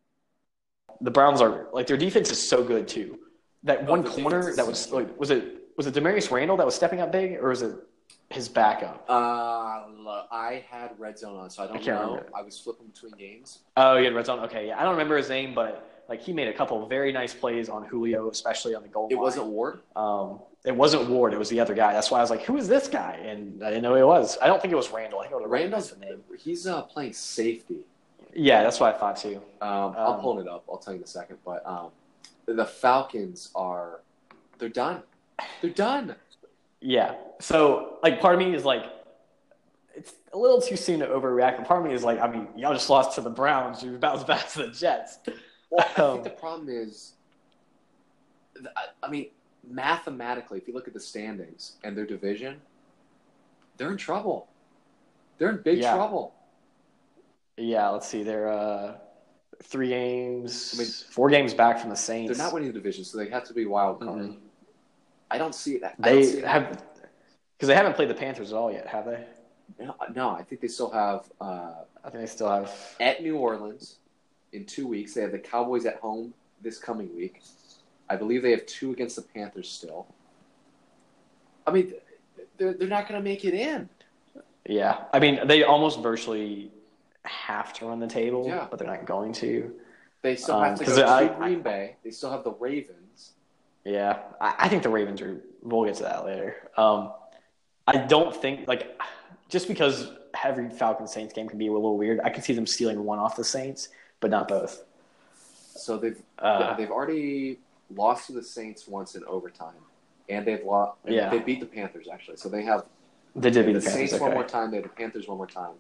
The Browns are like their defense is so good too. That Oh, one the corner defense is that was so good. like, was it, was it Demarius Randall that was stepping up big or was it his backup? Uh, lo- I had red zone on, so I don't I can't know. remember. I was flipping between games. Oh, he had red zone. Okay. Yeah. I don't remember his name, but like he made a couple of very nice plays on Julio, especially on the goal It line. wasn't Ward. Um, it wasn't Ward. It was the other guy. That's why I was like, who is this guy? And I didn't know who it was. I don't think it was Randall. I think it was Randall's the name. he's uh, playing safety. Yeah, that's what I thought too. Um, I'll Um, pull it up. I'll tell you in a second. But um, the Falcons are they're done. They're done. Yeah. So, like, part of me is like, it's a little too soon to overreact. But part of me is like, I mean, y'all just lost to the Browns. You bounced back to the Jets. Well, I Um, think the problem is, I mean, mathematically, if you look at the standings and their division, they're in trouble. They're in big Yeah. trouble. Yeah, let's see. They're uh, three games, I mean, four games back from the Saints. They're not winning the division, so they have to be wild card. Mhm. I don't see that. They I don't see it have happening. because they haven't played the Panthers at all yet, have they? No, no, I think they still have uh, I think they still have. at New Orleans in two weeks. They have the Cowboys at home this coming week. I believe they have two against the Panthers still. I mean, they're, they're not going to make it in. Yeah, I mean, they almost virtually have to run the table, Yeah. but they're not going to. They still Um, have to 'cause go to I- Green Bay. They still have the Ravens. Yeah, I, I think the Ravens are. We'll get to that later. Um, I don't think like just because every Falcons Saints game can be a little weird. I can see them stealing one off the Saints, but not both. So they've Uh, they've already lost to the Saints once in overtime, and they've lost. Yeah. They beat the Panthers actually. So they have They did beat the the Panthers. Saints one more Okay. time. They have the Panthers one more time.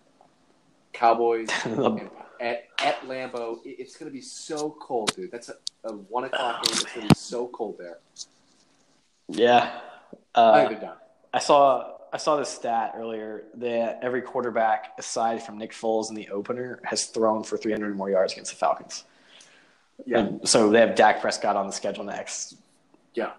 Cowboys The- and at at Lambeau. It- It's going to be so cold, dude. That's a, a one o'clock game. It's going to be so cold there. yeah, I uh, think they're done. I saw I saw this stat earlier that every quarterback aside from Nick Foles in the opener has thrown for three hundred more yards against the Falcons. Yeah. And so they have Dak Prescott on the schedule next. Yeah.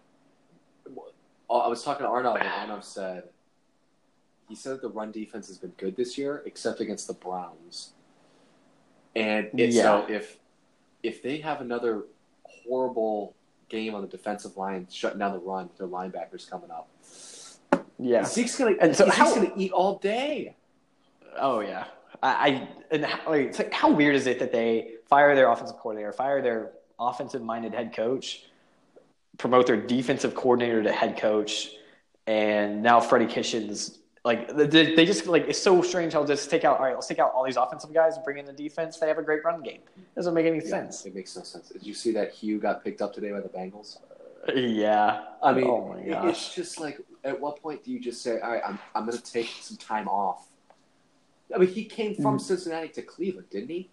I was talking to Arnav, and Arnav said he said that the run defense has been good this year, except against the Browns. And it's Yeah. so if if they have another horrible game on the defensive line, shutting down the run, with their linebackers coming up, Yeah. Zeke's gonna And so Zeke's how- gonna eat all day. Oh yeah. I, I and how, like, it's like how weird is it that they fire their offensive coordinator, fire their offensive-minded head coach, promote their defensive coordinator to head coach, and now Freddie Kitchens. Like they, they just like it's so strange how just take out. All right, let's take out all these offensive guys and bring in the defense. They have a great run game. Doesn't make any Yeah, sense. it makes no sense. Did you see that Hugh got picked up today by the Bengals? Yeah. I mean, oh my it- gosh. it's just like, at what point do you just say, all right, I'm, I'm going to take some time off? I mean, he came from Mm. Cincinnati to Cleveland, didn't he?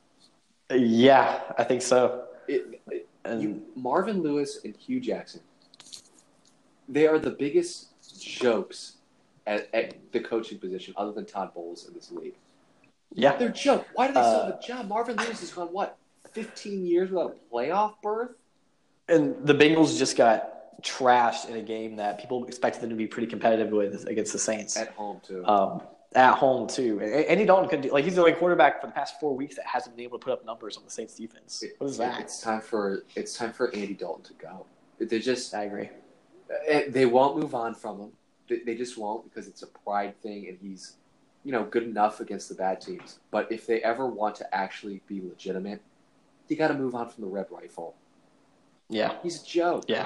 Yeah, I think so. It, it- And you, Marvin Lewis and Hugh Jackson, they are the biggest jokes at, at the coaching position other than Todd Bowles in this league. yeah, They're joke. Why do they still Uh, have a job? Marvin Lewis has gone, what, fifteen years without a playoff berth? and the Bengals just got trashed in a game that people expected them to be pretty competitive with against the Saints. At home, too. Um, at home too. And Andy Dalton could do like he's the only quarterback for the past four weeks that hasn't been able to put up numbers on the Saints defense. It- What is it- that? It's time for it's time for Andy Dalton to go. They just I agree. eh, they won't move on from him. They, they just won't because it's a pride thing, and he's you know good enough against the bad teams. But if they ever want to actually be legitimate, you got to move on from the Red Rifle. Yeah, He's a joke. yeah.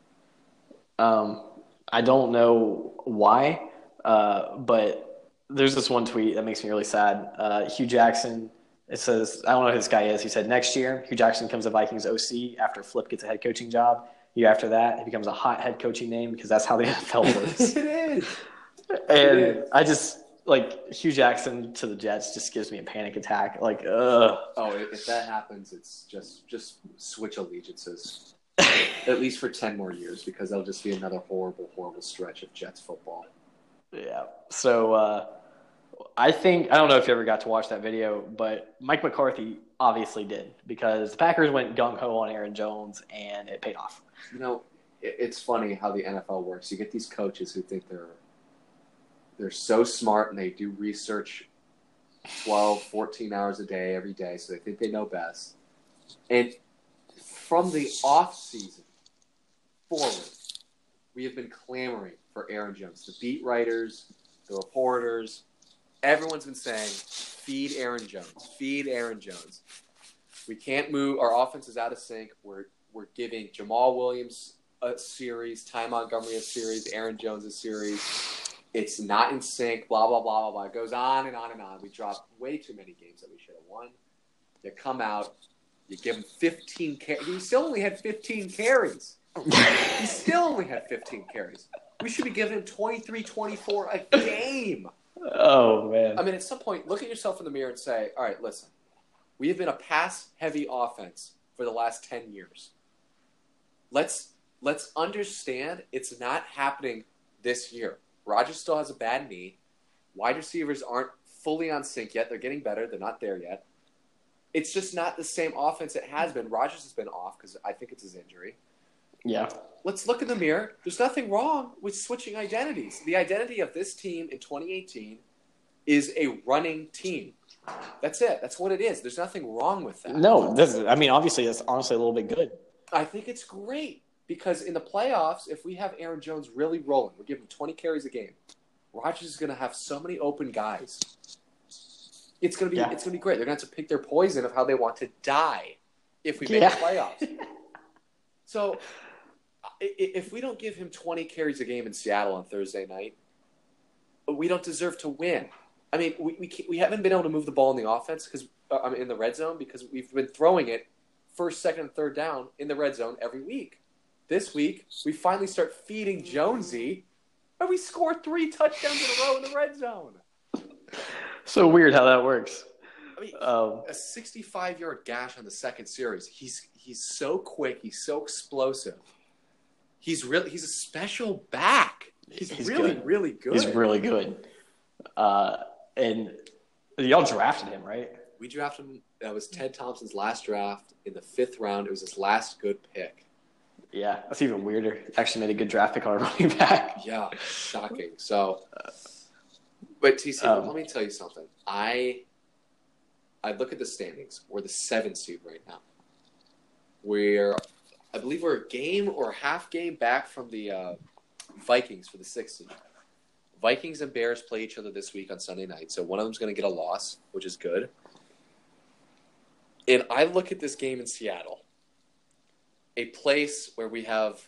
Um, I don't know why, uh, but there's this one tweet that makes me really sad. Uh, Hugh Jackson. It says, I don't know who this guy is. He said, next year, Hugh Jackson becomes a Vikings O C after Flip gets a head coaching job. Year after that, he becomes a hot head coaching name because that's how the N F L works. it is. And is. I just, like, Hugh Jackson to the Jets just gives me a panic attack. Like, ugh. Oh, if if that happens, it's just just switch allegiances. At least for ten more years, because that'll just be another horrible, horrible stretch of Jets football. Yeah. So uh, I think, I don't know if you ever got to watch that video, but Mike McCarthy obviously did because the Packers went gung-ho on Aaron Jones and it paid off. You know, it, it's funny how the N F L works. You get these coaches who think they're they're so smart and they do research twelve, fourteen hours a day every day, so they think they know best. And from the off season forward, we have been clamoring for Aaron Jones. The beat writers, the reporters, everyone's been saying, feed Aaron Jones, feed Aaron Jones. We can't move. Our offense is out of sync. We're we're giving Jamal Williams a series, Ty Montgomery a series, Aaron Jones a series. It's not in sync, blah, blah, blah, blah, blah. It goes on and on and on. We dropped way too many games that we should have won. You come out, you give him fifteen carries. He still only had fifteen carries. He still only had fifteen carries. We should be giving him twenty-three, twenty-four a game. Oh, man. I mean, at some point, look at yourself in the mirror and say, all right, listen. We have been a pass-heavy offense for the last ten years. Let's let's understand it's not happening this year. Rodgers still has a bad knee. Wide receivers aren't fully on sync yet. They're getting better. They're not there yet. It's just not the same offense it has been. Rodgers has been off because I think it's his injury. Yeah. Let's look in the mirror. There's nothing wrong with switching identities. The identity of this team in twenty eighteen is a running team. That's it. That's what it is. There's nothing wrong with that. No, this is, I mean, obviously, that's honestly a little bit good. I think it's great because in the playoffs, if we have Aaron Jones really rolling, we're giving him twenty carries a game. Rodgers is going to have so many open guys. It's going to be Yeah. it's going to be great. They're going to have to pick their poison of how they want to die if we make Yeah. the playoffs. So i- if we don't give him twenty carries a game in Seattle on Thursday night, we don't deserve to win. I mean, we we, can't, we haven't been able to move the ball in the offense because uh, I mean, in the red zone because we've been throwing it first, second, and third down in the red zone every week. This week, we finally start feeding Jonesy, and we score three touchdowns in a row in the red zone. So weird how that works. I mean, Um, a sixty-five-yard gash on the second series. He's he's so quick. He's so explosive. He's really he's a special back. He's, He's really good. really good. he's really good. Uh, and y'all drafted him, right? We drafted him. That was Ted Thompson's last draft in the fifth round. It was his last good pick. Yeah, that's even weirder. Actually made a good draft pick on a running back. Yeah, shocking. So, but T C, Um, let me tell you something. I I look at the standings. We're the seventh seed right now. We're, I believe, we're a game or a half game back from the uh, Vikings for the sixth seed. Vikings and Bears play each other this week on Sunday night, so one of them's going to get a loss, which is good. And I look at this game in Seattle, a place where we have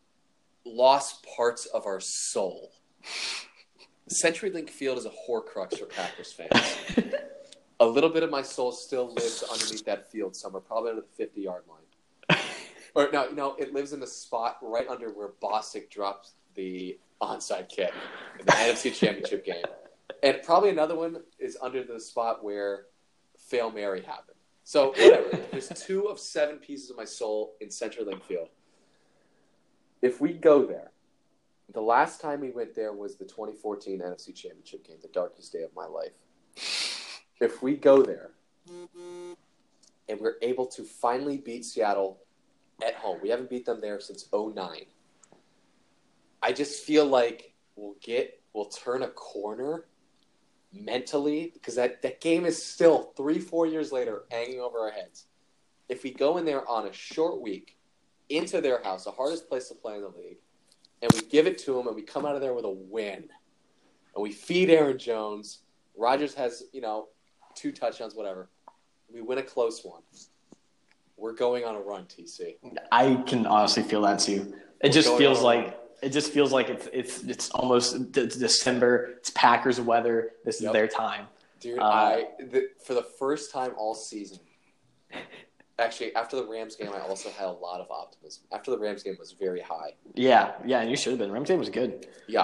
lost parts of our soul. CenturyLink Field is a horcrux for Packers fans. A little bit of my soul still lives underneath that field somewhere, probably under the fifty-yard line. Or no, no, it lives in the spot right under where Bostic drops the onside kick in the N F C Championship game. And probably another one is under the spot where Fail Mary happened. So whatever. There's two of seven pieces of my soul in CenturyLink Field. If we go there, the last time we went there was the twenty fourteen N F C Championship game, the darkest day of my life. If we go there and we're able to finally beat Seattle at home, we haven't beat them there since oh nine. I just feel like we'll get, we'll turn a corner mentally because that, that game is still three, four years later hanging over our heads. If we go in there on a short week into their house, the hardest place to play in the league, and we give it to them and we come out of there with a win, and we feed Aaron Jones, Rodgers has, you know, two touchdowns, whatever, we win a close one. We're going on a run, T C. I can honestly feel that too. It We're just going feels on a like run. it just feels like it's it's it's almost d- December. It's Packers weather. This is Yep. their time. Dude, Uh, I the, for the first time all season, actually, after the Rams game, I also had a lot of optimism. After the Rams game was very high. Yeah, yeah, and you should have been. Ramsey was good. Yeah.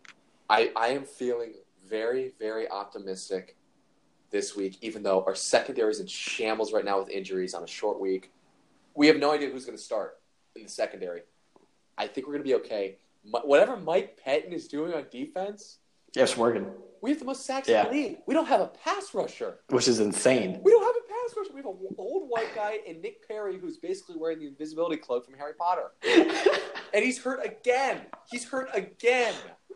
I I am feeling very, very optimistic this week, even though our secondary is in shambles right now with injuries on a short week. We have no idea who's going to start in the secondary. I think we're going to be okay. M- whatever Mike Pettin is doing on defense, Yeah, it's working, we have the most sacks Yeah. in the league. We don't have a pass rusher. which is insane. We don't have a pass rusher. We have an old white guy and Nick Perry, who's basically wearing the invisibility cloak from Harry Potter. And he's hurt again. He's hurt again.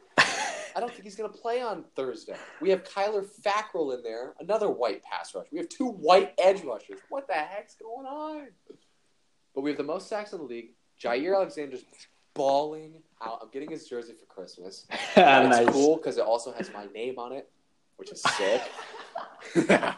I don't think he's going to play on Thursday. We have Kyler Fackrell in there, another white pass rusher. We have two white edge rushers. What the heck's going on? But we have the most sacks in the league. Jair Alexander's balling out. I'm getting his jersey for Christmas. And it's Nice. cool because it also has my name on it, which is sick. What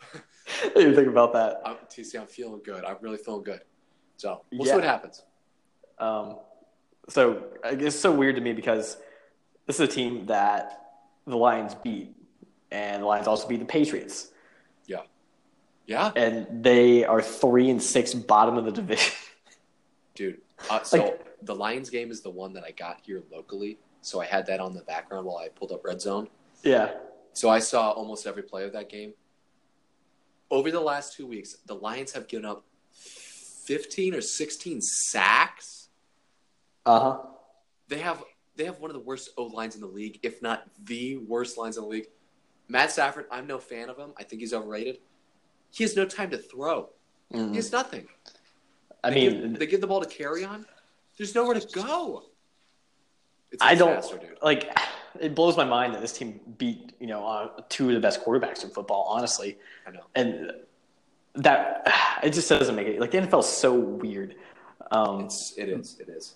do you think about that? I'm, T C, I'm feeling good. I'm really feeling good. So we'll Yeah. see what happens. Um, so I guess it's so weird to me because this is a team that the Lions beat, and the Lions also beat the Patriots, Yeah. Yeah, and they are three and six, bottom of the division. dude. Uh, so Like- the Lions game is the one that I got here locally so I had that on the background while I pulled up Red Zone. Yeah. So I saw almost every play of that game. Over the last two weeks, the Lions have given up fifteen or sixteen sacks. Uh-huh. They have they have one of the worst O-lines in the league, if not the worst lines in the league. Matt Stafford, I'm no fan of him. I think he's overrated. He has no time to throw. Mm-hmm. He has nothing. I they mean, give, they give the ball to carry on. There's nowhere to go. It's a I don't disaster, dude. like. It blows my mind that this team beat you know uh, two of the best quarterbacks in football. Honestly, I know. And that it just doesn't make it like the N F L is so weird. Um, It's it is it is.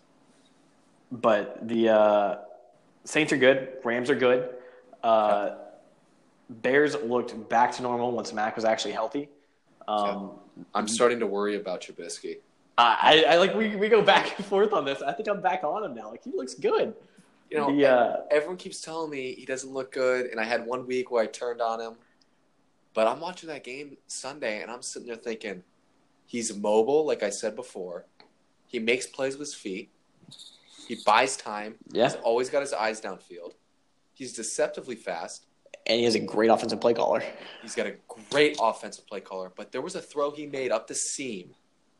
But the uh, Saints are good. Rams are good. Uh, Yep. Bears looked back to normal once Mac was actually healthy. Um, I'm starting to worry about Trubisky. I, I, I like we, we go back and forth on this. I think I'm back on him now. Like he looks good. You know, The, uh, everyone keeps telling me he doesn't look good, and I had one week where I turned on him. But I'm watching that game Sunday, and I'm sitting there thinking, he's mobile, like I said before. He makes plays with his feet. He buys time. Yeah. He's always got his eyes downfield. He's deceptively fast. And he has a great offensive play caller. He's got a great offensive play caller. But there was a throw he made up the seam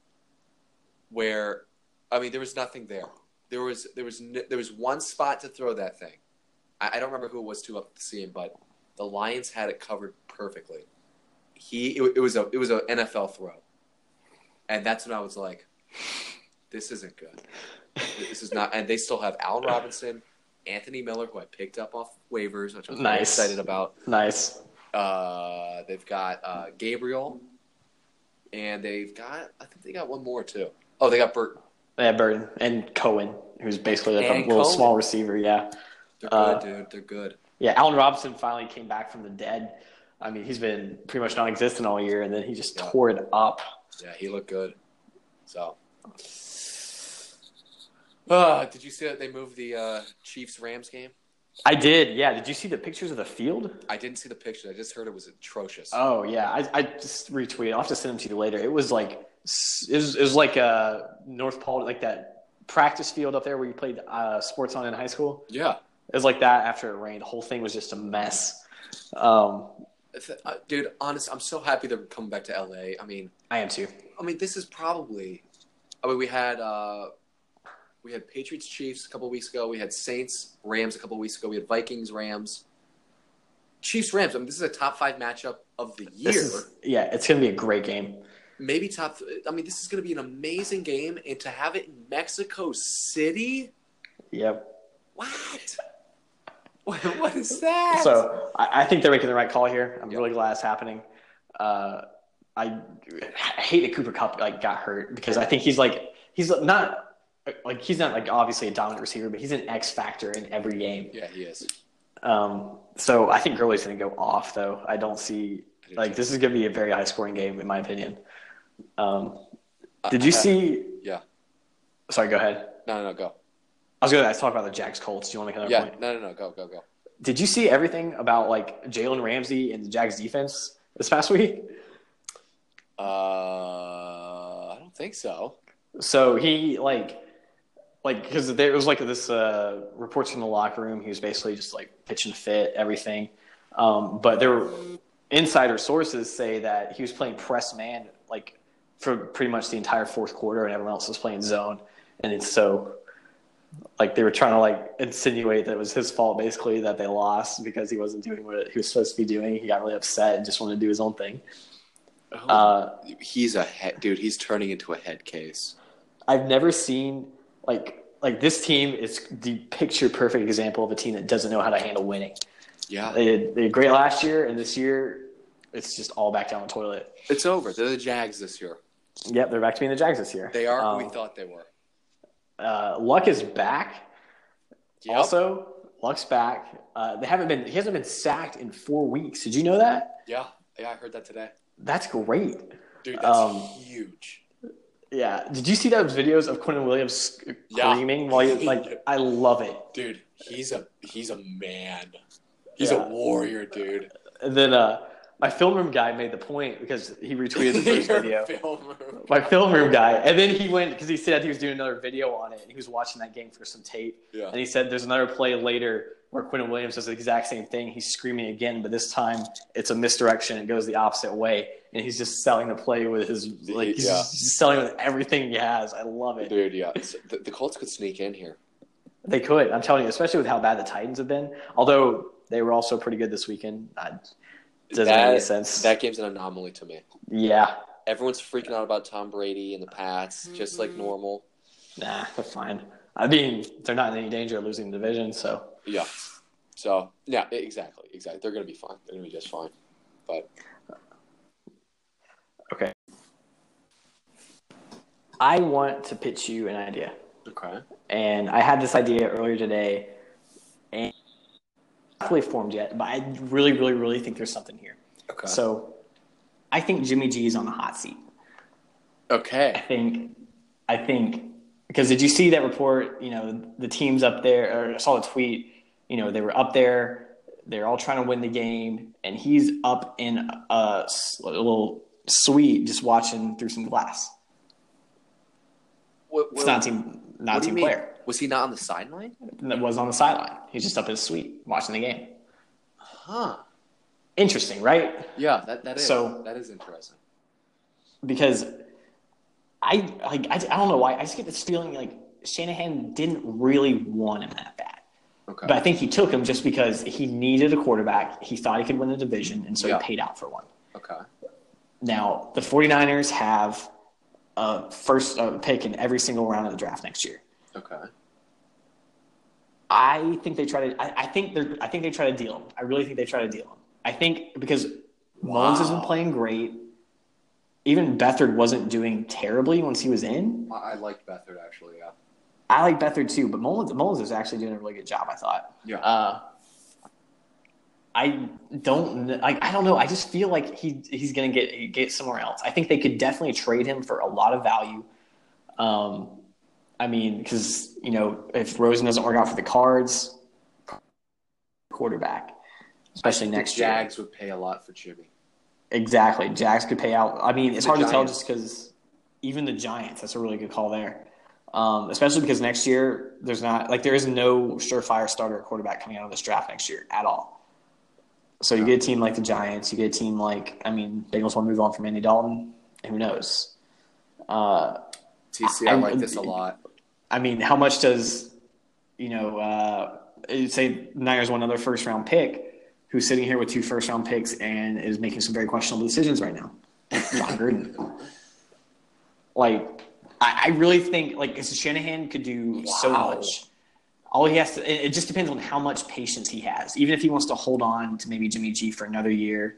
where, I mean, there was nothing there. There was there was there was one spot to throw that thing. I, I don't remember who it was to up the seam, but the Lions had it covered perfectly. He it, it was a it was an N F L throw, and that's when I was like, "This isn't good. This is not." And they still have Allen Robinson, Anthony Miller, who I picked up off waivers, which I'm very Nice. excited about. Nice. Uh, they've got uh, Gabriel, and they've got I think they got one more too. Oh, they got Burton. Yeah, Burton and Cohen, who's basically like And a little Cohen. small receiver. Yeah. They're good, Uh, dude. They're good. Yeah, Allen Robinson finally came back from the dead. I mean, he's been pretty much non-existent all year, and then he just Yeah. tore it up. Yeah, he looked good. So, uh, did you see that they moved the uh, Chiefs-Rams game? I did, yeah. Did you see the pictures of the field? I didn't see the picture. I just heard it was atrocious. Oh yeah, I, I just retweeted. I'll have to send them to you later. It was like it was, it was like a North Pole, like that practice field up there where you played uh, sports on in high school. Yeah. It was like that after it rained. The whole thing was just a mess. Um, Uh, dude, honest, I'm so happy they're coming back to L A. I mean, I am too. I mean, this is probably. I mean, we had uh, we had Patriots Chiefs a couple weeks ago. We had Saints Rams a couple weeks ago. We had Vikings Rams. Chiefs Rams. I mean, this is a top five matchup of the year. This is, yeah, it's gonna be a great game. Maybe top. I mean, this is going to be an amazing game, and to have it in Mexico City. Yep. What? What, what is that? So I, I think they're making the right call here. I'm Yep. really glad it's happening. Uh, I, I hate that Cooper Kupp like got hurt because I think he's like he's not like he's not like obviously a dominant receiver, but he's an X factor in every game. Yeah, he is. Um, so I think Gurley's going to go off though. I don't see I do like too. this is going to be a very high scoring game in my opinion. Um, did Uh, you uh, see? Yeah. Sorry, go ahead. No, no, no, go. I was going to talk about the Jags Colts. Do you want to make another Yeah, point? no, no, no, go, go, go. Did you see everything about like Jalen Ramsey and the Jags defense this past week? Uh, I don't think so. So he like, like because there was like this uh, reports from the locker room. He was basically just like pitching fit everything, um, but there were insider sources say that he was playing press man like for pretty much the entire fourth quarter, and everyone else was playing zone, and it's so. Like they were trying to like insinuate that it was his fault, basically that they lost because he wasn't doing what he was supposed to be doing. He got really upset and just wanted to do his own thing. Uh, he's a head, dude. He's turning into a head case. I've never seen like like this team is the picture perfect example of a team that doesn't know how to handle winning. Yeah, They did, they did great last year, and this year it's just all back down the toilet. it's over. They're the Jags this year. Yep, they're back to being the Jags this year. They are Um, who we thought they were. Uh, Luck is back. Yep. Also, Luck's back. Uh, they haven't been. He hasn't been sacked in four weeks. Did you know that? Yeah, yeah, I heard that today. That's great. Dude, that's Um, huge. Yeah. Did you see those videos of Quentin Williams screaming Yeah. while you like? I love it. Dude, he's a he's a man. He's Yeah. a warrior, dude. And then uh, my film room guy made the point because he retweeted the first Your video. film room. My film room guy. And then he went, because he said he was doing another video on it, and he was watching that game for some tape. Yeah. And he said there's another play later where Quinton Williams does the exact same thing. He's screaming again, but this time it's a misdirection. It goes the opposite way. And he's just selling the play with his, like, he's Yeah. just selling with everything he has. I love it. Dude, yeah. The, the Colts could sneak in here. They could. I'm telling you, especially with how bad the Titans have been. Although they were also pretty good this weekend. I, doesn't that, make any sense. That game's an anomaly to me. Yeah. Everyone's freaking out about Tom Brady and the Pats, just like normal. Nah, they're fine. I mean, they're not in any danger of losing the division, so. Yeah. So, yeah, exactly. Exactly. They're going to be fine. They're going to be just fine. But Okay. I want to pitch you an idea. okay. And I had this idea earlier today, and it's not fully formed yet, but I really, really, really think there's something here. Okay. So I think Jimmy G is on the hot seat. I Okay. think, I think, because did you see that report? You know, the teams up there, or I saw a tweet, you know, they were up there, they're all trying to win the game, and he's up in a, s- a little suite just watching through some glass. What, It's what- not a team, not what a do you team mean? player. Was he not on the sideline? That was on the sideline. He's just up in his suite watching the game. Huh. Interesting, right? Yeah, that, that is. So- that is interesting. Because I like I, I don't know why I just get this feeling like Shanahan didn't really want him that bad. Okay. But I think he took him just because he needed a quarterback. He thought he could win the division, and so Yeah. he paid out for one. Okay. Now, the 49ers have a first uh, pick in every single round of the draft next year. Okay. I think they try to. I, I think they're. I think they try to deal him. I really think they try to deal him. I think because Mullins has been playing great. Even Beathard wasn't doing terribly once he was in. I, I liked Beathard, actually, yeah. I like Beathard too, but Mullins, Mullins is actually doing a really good job, I thought. Yeah. Uh, I don't like. I don't know. I just feel like he he's gonna get get somewhere else. I think they could definitely trade him for a lot of value. Um, I mean, because you know, if Rosen doesn't work out for the Cards, quarterback, especially next the year. Jags would pay a lot for Jimmy. Exactly, Jags could pay out. I mean, it's The hard to tell Giants. just because even the Giants. That's a really good call there. Um, especially because next year there's not like there is no surefire starter quarterback coming out of this draft next year at all. So you get a team like the Giants, you get a team like I mean, Bengals want to move on from Andy Dalton. Who knows? Uh, T C, I, I- like this a lot. I mean, how much does you know? Uh, say Niners want another first round pick, who's sitting here with two first round picks and is making some very questionable decisions right now. John Gruden. Like, I, I really think like Shanahan could do so Wow. much. All he has to, it, it just depends on how much patience he has. Even if he wants to hold on to maybe Jimmy G for another year,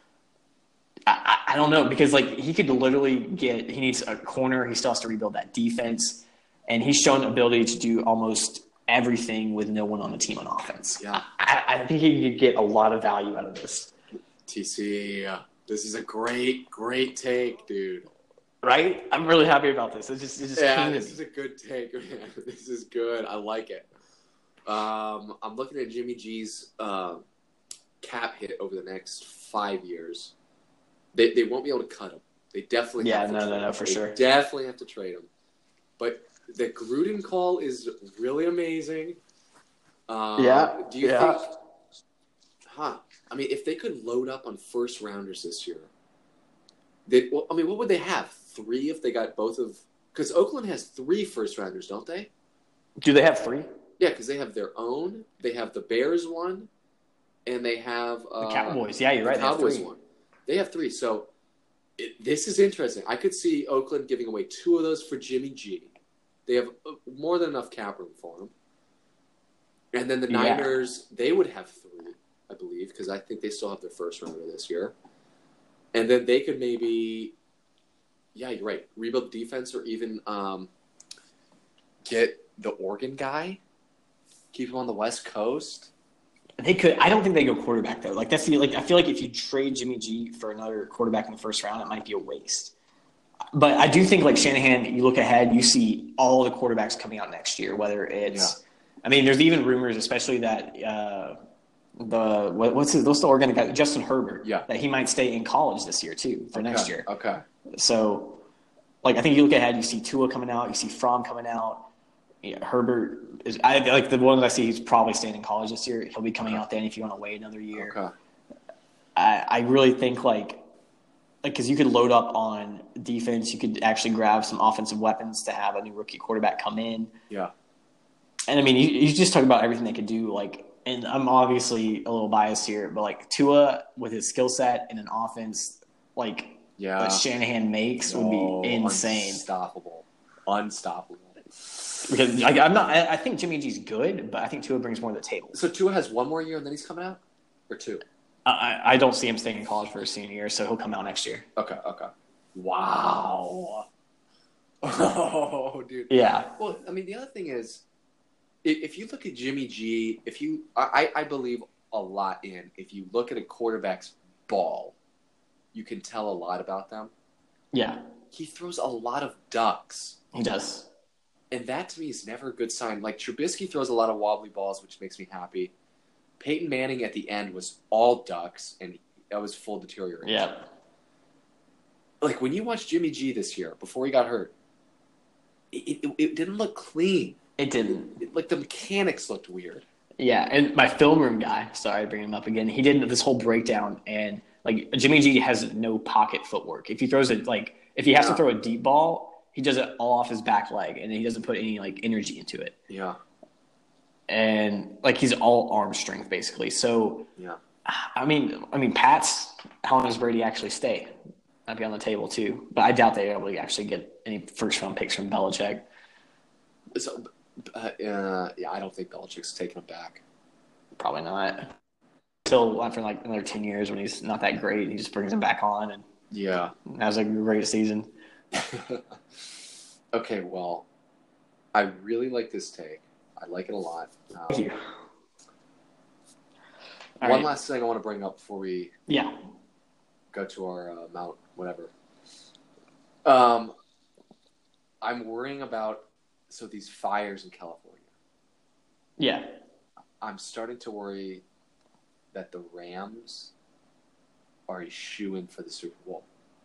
I, I, I don't know because like he could literally get. He needs a corner. He still has to rebuild that defense, and he's shown ability to do almost everything with no one on the team on offense. Yeah. I, I think he could get a lot of value out of this. T C, uh, this is a great, great take, dude. Right? I'm really happy about this. It just, it just Yeah, came to this me. is a good take, man. This is good. I like it. Um, I'm looking at Jimmy G's uh, cap hit over the next five years. They they won't be able to cut him. They definitely Yeah, have to no, no, trade no, him. for They sure. definitely have to trade him. But the Gruden call is really amazing. Um, Yeah, Do you yeah. think? Huh. I mean, if they could load up on first rounders this year, they. Well, I mean, what would they have? Three if they got both of. Because Oakland has three first rounders, don't they? Do they have three? Yeah, because they have their own. They have the Bears one, and they have uh, The Cowboys. Yeah, you're the right. They have Cowboys three. one. They have three. So it, this is interesting. I could see Oakland giving away two of those for Jimmy G. They have uh, more than enough cap room for him. And then the Yeah. Niners, they would have three, I believe, because I think they still have their first rounder this year. And then they could maybe, yeah, you're right, rebuild defense or even um, get the Oregon guy, keep him on the West Coast. They could. I don't think they go quarterback though. Like that's the like. I feel like if you trade Jimmy G for another quarterback in the first round, it might be a waste. But I do think like Shanahan, you look ahead, you see all the quarterbacks coming out next year. Whether it's, I mean, there's even rumors, especially that uh, The what, what's his, what's the Oregon guy? Justin Herbert. Yeah. That he might stay in college this year too for okay. next year. Okay. So, like I think you look ahead, you see Tua coming out, you see Fromm coming out. Yeah, Herbert is I like the one that I see. He's probably staying in college this year. He'll be coming out then if you want to wait another year. Okay. I I really think like. Like, because you could load up on defense, you could actually grab some offensive weapons to have a new rookie quarterback come in. Yeah. And I mean, you, you just talk about everything they could do. Like, and I'm obviously a little biased here, but like Tua with his skill set and an offense like Yeah. that Shanahan makes would No, be insane. Unstoppable. Unstoppable. Because like, I'm not. I, I think Jimmy G's good, but I think Tua brings more to the table. So Tua has one more year and then he's coming out, or two? I, I don't see him staying in college for his senior year, so he'll come out next year. Okay. Okay. Wow. Oh, dude. Yeah. Well, I mean, the other thing is, if, if you look at Jimmy G, if you, I, I believe a lot in, if you look at a quarterback's ball, you can tell a lot about them. Yeah. He throws a lot of ducks. He does. And that to me is never a good sign. Like Trubisky throws a lot of wobbly balls, which makes me happy. Peyton Manning at the end was all ducks, and that was full deterioration. Yeah. Like when you watch Jimmy G this year, before he got hurt, it, it, it didn't look clean. It didn't. It, like the mechanics looked weird. Yeah, and my film room guy, sorry to bring him up again, he did this whole breakdown, and like Jimmy G has no pocket footwork. If he throws it, like if he has Yeah. to throw a deep ball, he does it all off his back leg, and he doesn't put any like energy into it. Yeah. And like he's all arm strength basically. So Yeah. I mean, I mean, Pat's. How long does Brady actually stay? That'd be on the table too, but I doubt they're able to actually get any first round picks from Belichick. So, uh, uh, yeah, I don't think Belichick's taking him back. Probably not. Until after like another ten years when he's not that great, he just brings him back on and Yeah. has a great season. Okay, well, I really like this take. I like it a lot. Um, Thank you. All one right. last thing I want to bring up before we Yeah. go to our uh, Mount whatever. Um, I'm worrying about so these fires in California. Yeah. I'm starting to worry that the Rams are a shoo-in for the Super Bowl.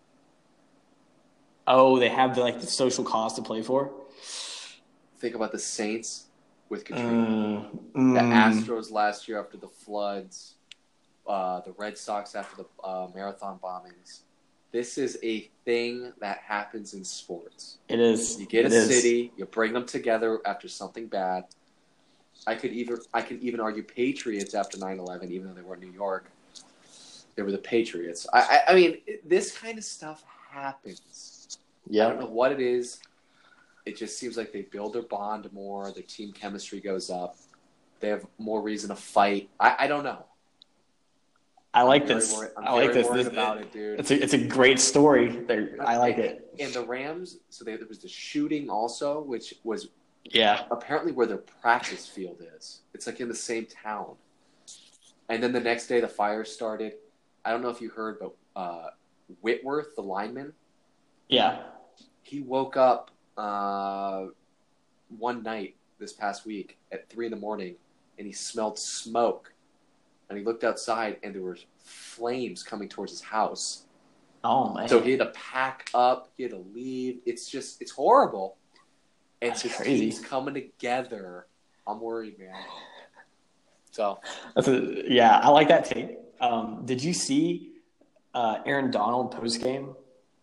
Oh, they have the like the social cause to play for. Think about the Saints with Katrina, Mm, the mm. Astros last year after the floods, uh, the Red Sox after the uh, marathon bombings. This is a thing that happens in sports. It is. You get a It is. city, you bring them together after something bad. I could even I could even argue Patriots after nine eleven, even though they were in New York. They were the Patriots. I, I, I mean, it, this kind of stuff happens. I don't know what it is. It just seems like they build their bond more. Their team chemistry goes up. They have more reason to fight. I, I don't know. I like I'm very this. worried- I'm I like very this. worried This- about it, dude. It's a it's a great story. There, I like it. And the Rams, so they, there was the shooting also, which was Yeah. apparently where their practice field is. It's like in the same town. And then the next day the fire started. I don't know if you heard, but uh, Whitworth, the lineman, Yeah. he woke up uh, one night this past week at three in the morning, and he smelled smoke. And he looked outside, and there were flames coming towards his house. Oh man. So he had to pack up. He had to leave. It's just, it's horrible. And That's his crazy. team's coming together. I'm worried, man. So, That's a, yeah, I like that take. Um, did you see uh, Aaron Donald post game?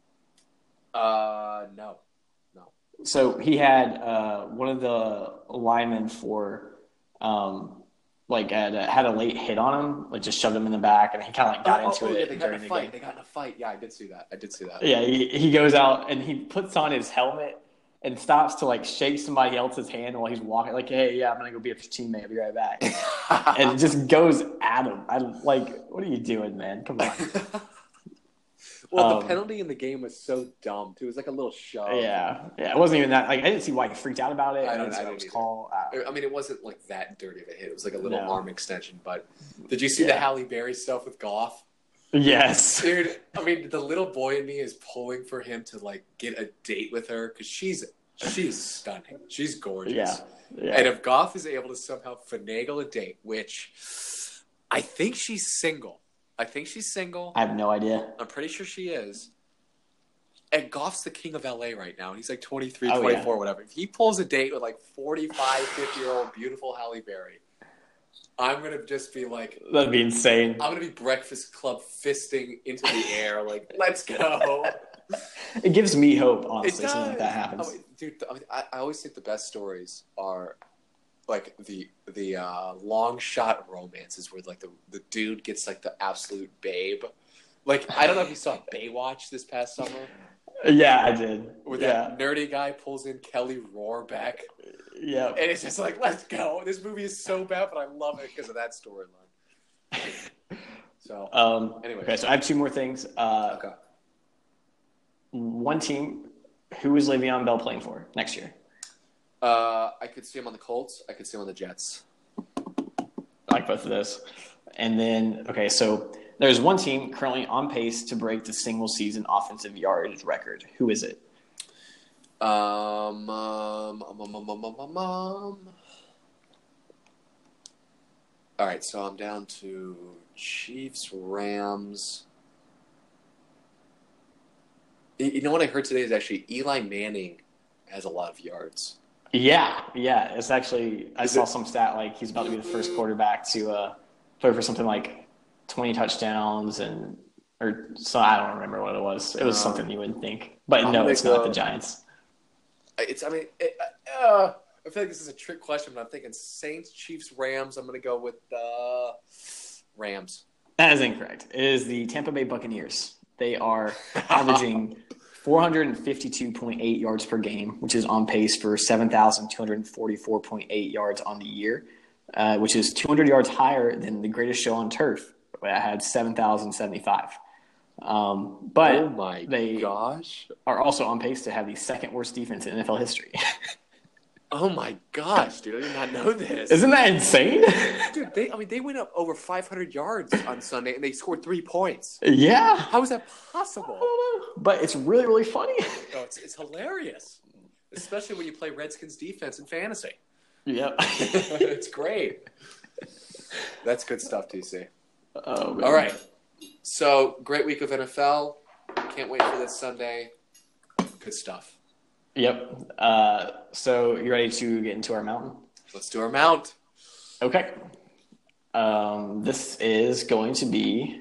uh, no. No. So he had uh, one of the linemen for um, like had a, had a late hit on him, like just shoved him in the back, and he kind of like got oh, into oh, it yeah, they got in during a the fight. game. They got in a fight. Yeah, I did see that. I did see that. Yeah, he, he goes out and he puts on his helmet and stops to like shake somebody else's hand while he's walking. Like, hey, yeah, I'm gonna go be with your teammate. I'll be right back. And just goes at him. I like, what are you doing, man? Come on. Well, Um, the penalty in the game was so dumb, too. It was like a little shove. Yeah, yeah. It wasn't even that. Like, I didn't see why he freaked out about it. I I don't- didn't I see what didn't was either. called. Uh, I mean, it wasn't like that dirty of a hit. It was like a little No. arm extension. But did you see the Yeah. Halle Berry stuff with Goff? yes. Dude, I mean, the little boy in me is pulling for him to like get a date with her because she's she's stunning. She's gorgeous. Yeah. Yeah. And if Goff is able to somehow finagle a date, which I think she's single. I think she's single. I have no idea. I'm pretty sure she is. And Goff's the king of L A right now. He's like twenty-three, Oh, twenty-four, yeah. whatever. If he pulls a date with like forty-five, fifty-year-old beautiful Halle Berry, I'm going to just be like... That'd be insane. I'm going to be Breakfast Club fisting into the air like, let's go. It gives me hope, It honestly, does. something like that happens. I mean, dude, I, mean, I, I always think the best stories are like the the uh, long shot romances where like the, the dude gets like the absolute babe. Like, I don't know if you saw Baywatch this past summer. Yeah, I did. Where yeah. that nerdy guy pulls in Kelly Rohrbeck. Yeah. And it's just like, let's go. This movie is so bad, but I love it because of that storyline. So, Um, anyway. Okay, so I have two more things. Uh, Okay. One team, who is Le'Veon Bell playing for next year? Uh, I could see him on the Colts. I could see him on the Jets. I like both of those. And then, okay, so there's one team currently on pace to break the single season offensive yardage record. Who is it? Um, um, um, um, um, um, um, um, um. All right, so I'm down to Chiefs, Rams. You you know what I heard today is actually Eli Manning has a lot of yards. Yeah, yeah. It's actually, I Is saw it- some stat like he's about to be the first quarterback to uh, play for something like twenty touchdowns and, or so I don't remember what it was. It was Um, something you wouldn't think. But I'm no, gonna it's not go- the Giants. It's, I mean, it, uh, I feel like this is a trick question, but I'm thinking Saints, Chiefs, Rams. I'm going to go with the Rams. That is incorrect. It is the Tampa Bay Buccaneers. They are averaging four hundred fifty-two point eight yards per game, which is on pace for seven thousand two hundred forty-four point eight yards on the year, uh, which is two hundred yards higher than the Greatest Show on Turf, where I had seven thousand seventy-five. Um, but Oh my they gosh. are also on pace to have the second worst defense in N F L history. Oh my gosh, dude! I did not know this. Isn't that insane? Dude, they, I mean, they went up over five hundred yards on Sunday, and they scored three points. Yeah. How is that possible? I don't know. But it's really, really funny. Oh, it's, it's hilarious, especially when you play Redskins defense in fantasy. Yep. It's great. That's good stuff, T C. Oh, man. All right. So, great week of N F L. Can't wait for this Sunday. Good stuff. Yep. Uh, so you ready to get into our mountain? Let's do our mount. Okay. Um, this is going to be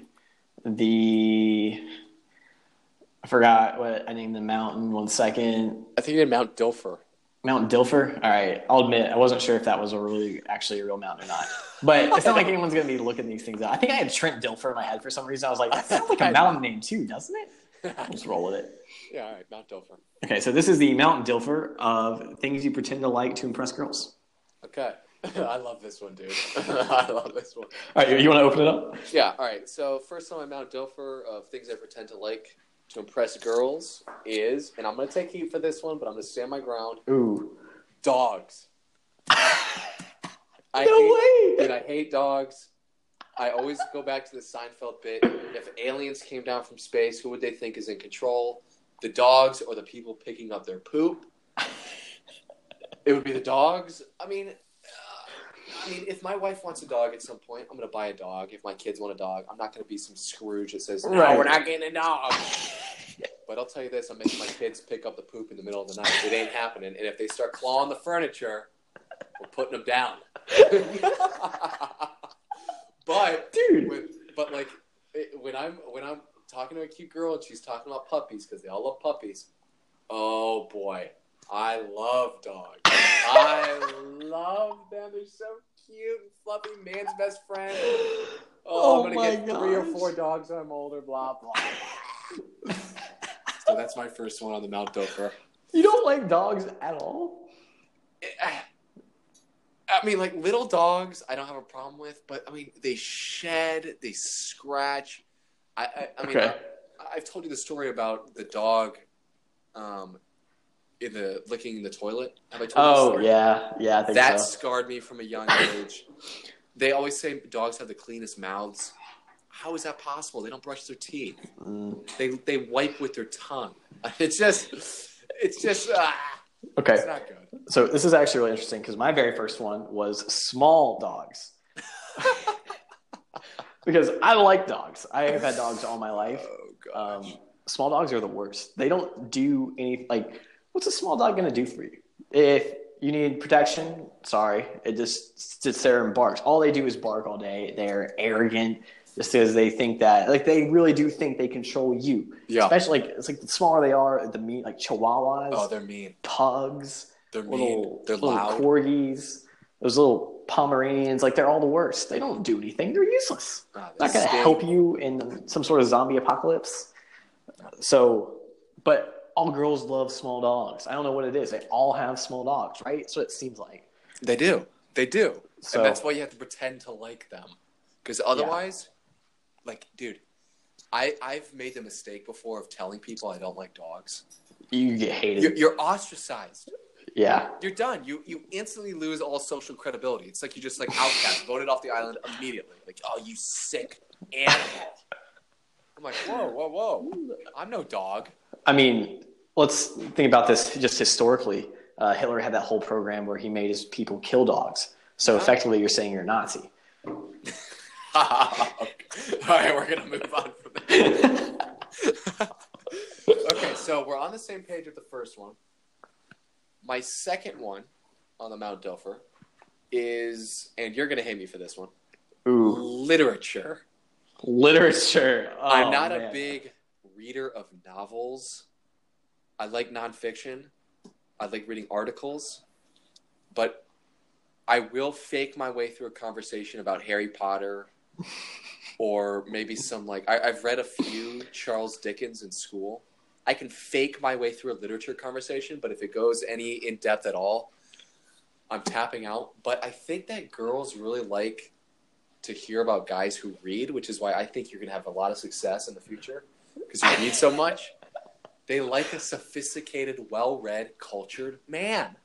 the. I forgot what I named the mountain. One second. I think you did Mount Dilfer. Mount Dilfer. All right. I'll admit I wasn't sure if that was a really actually a real mountain or not. But it's not like anyone's going to be looking these things up. I think I had Trent Dilfer in my head for some reason. I was like, that sounds like a mountain name too, doesn't it? I'll just roll with it. Yeah, all right, Mount Dilfer. Okay, so this is the Mount Dilfer of things you pretend to like to impress girls. Okay. I love this one, dude. I love this one. All right, you want to open it up? Yeah, all right. So, first on my Mount Dilfer of things I pretend to like to impress girls is, and I'm going to take heat for this one, but I'm going to stand my ground, Ooh. dogs. I No hate, way! Dude, I hate dogs. I always go back to the Seinfeld bit. If aliens came down from space, who would they think is in control? The dogs or the people picking up their poop? It would be the dogs. I mean, uh, I mean, if my wife wants a dog at some point, I'm going to buy a dog. If my kids want a dog, I'm not going to be some Scrooge that says, no, Right. we're not getting a dog. But I'll tell you this, I'm making my kids pick up the poop in the middle of the night. It ain't happening. And if they start clawing the furniture, we're putting them down. But, Dude. when, but like, it, when I'm when I'm talking to a cute girl and she's talking about puppies, because they all love puppies, oh boy, I love dogs. I love them. They're so cute and fluffy. Man's best friend. Oh, Oh I'm my going to get three or gosh. four dogs when I'm older, blah, blah. So that's my first one on the Mount Dilfer. You don't like dogs at all? I mean, like, little dogs, I don't have a problem with, but, I mean, they shed, they scratch. I, I, I mean, Okay. I, I've told you the story about the dog um, in the licking the toilet. Have I told you the Oh, story? yeah. Yeah, I think That so. scarred me from a young age. They always say dogs have the cleanest mouths. How is that possible? They don't brush their teeth. Mm. They they wipe with their tongue. It's just, it's just, ah, Okay. it's not good. So this is actually really interesting because my very first one was small dogs. because I like dogs. I have had dogs all my life. Oh gosh. Um, small dogs are the worst. They don't do any like. What's a small dog going to do for you? If you need protection, sorry, it just sits there and barks. All they do is bark all day. They're arrogant, just because they think that, like, they really do think they control you. Yeah. Especially like it's like the smaller they are, the mean like Chihuahuas. Oh, they're mean. Pugs. They're little, mean. They're little loud. Corgis. Those little Pomeranians, like they're all the worst. They don't do anything. They're useless. Oh, Not they going to stink. help you in some sort of zombie apocalypse. So, but all girls love small dogs. I don't know what it is. They all have small dogs, right? That's what it seems like. They do. They do. So- and that's why you have to pretend to like them. Because otherwise, like, dude, I, I've made the mistake before of telling people I don't like dogs. You get hated. You're, you're ostracized. yeah. You're done. You you instantly lose all social credibility. It's like you just like outcast, voted off the island immediately. Like, oh, you sick animal. I'm like, whoa, whoa, whoa. I'm no dog. I mean, let's think about this just historically. Uh, Hitler had that whole program where he made his people kill dogs. So effectively, you're saying you're a Nazi. Okay. All right, we're gonna move on from that. Okay, so we're on the same page with the first one. My second one on the Mount Doffer is, and you're gonna hate me for this one, Ooh, literature. literature. Oh, I'm not man. a big reader of novels. I like nonfiction. I like reading articles, but I will fake my way through a conversation about Harry Potter or maybe some like I, I've read a few Charles Dickens in school. I can fake my way through a literature conversation, but if it goes any in depth at all, I'm tapping out. But I think that girls really like to hear about guys who read, which is why I think you're going to have a lot of success in the future because you read so much. They like a sophisticated, well-read, cultured man.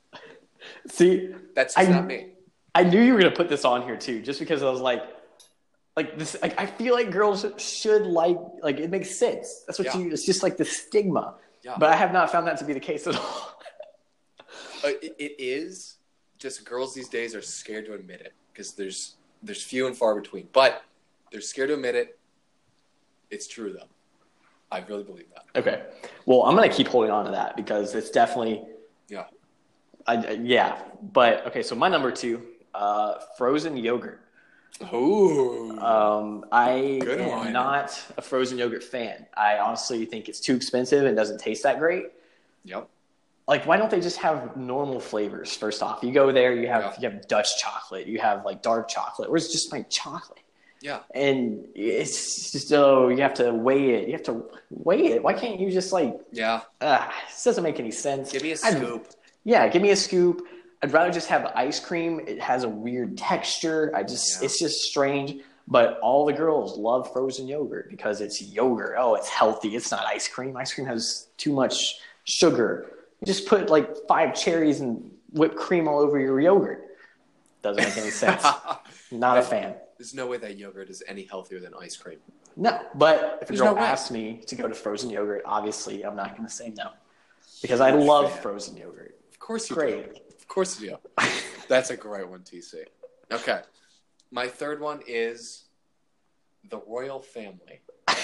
See, That's just I- not me. I knew you were gonna put this on here too, just because I was like, like this. Like I feel like girls should like, like it makes sense. That's what Yeah. you. It's just like the stigma. Yeah. But I have not found that to be the case at all. Uh, it, it is. Just girls these days are scared to admit it because there's there's few and far between. But they're scared to admit it. It's true though. I really believe that. Okay. Well, I'm gonna keep holding on to that because it's definitely. Yeah. I, yeah, but okay. So my number two, uh, frozen yogurt. Ooh. Um, I Good am one. not a frozen yogurt fan. I honestly think it's too expensive and doesn't taste that great. Yep. Like, why don't they just have normal flavors? First off, you go there, you have Yeah. you have Dutch chocolate, you have like dark chocolate, or it's just like chocolate, Yeah. and it's just oh, you have to weigh it. You have to weigh it. Why can't you just like? Yeah. Uh, this doesn't make any sense. Give me a I'd- scoop. yeah, give me a scoop. I'd rather just have ice cream. It has a weird texture. I just, Yeah. it's just strange. But all the girls love frozen yogurt because it's yogurt. Oh, it's healthy. It's not ice cream. Ice cream has too much sugar. You just put like five cherries and whipped cream all over your yogurt. Doesn't make any sense. Not a fan. There's no way that yogurt is any healthier than ice cream. No, but if a There's girl no way. asks me to go to frozen yogurt, obviously I'm not going to say no because I Huge love fan. frozen yogurt. Of course you Great. do. Of course you do. That's a great one, T C. Okay. My third one is the royal family.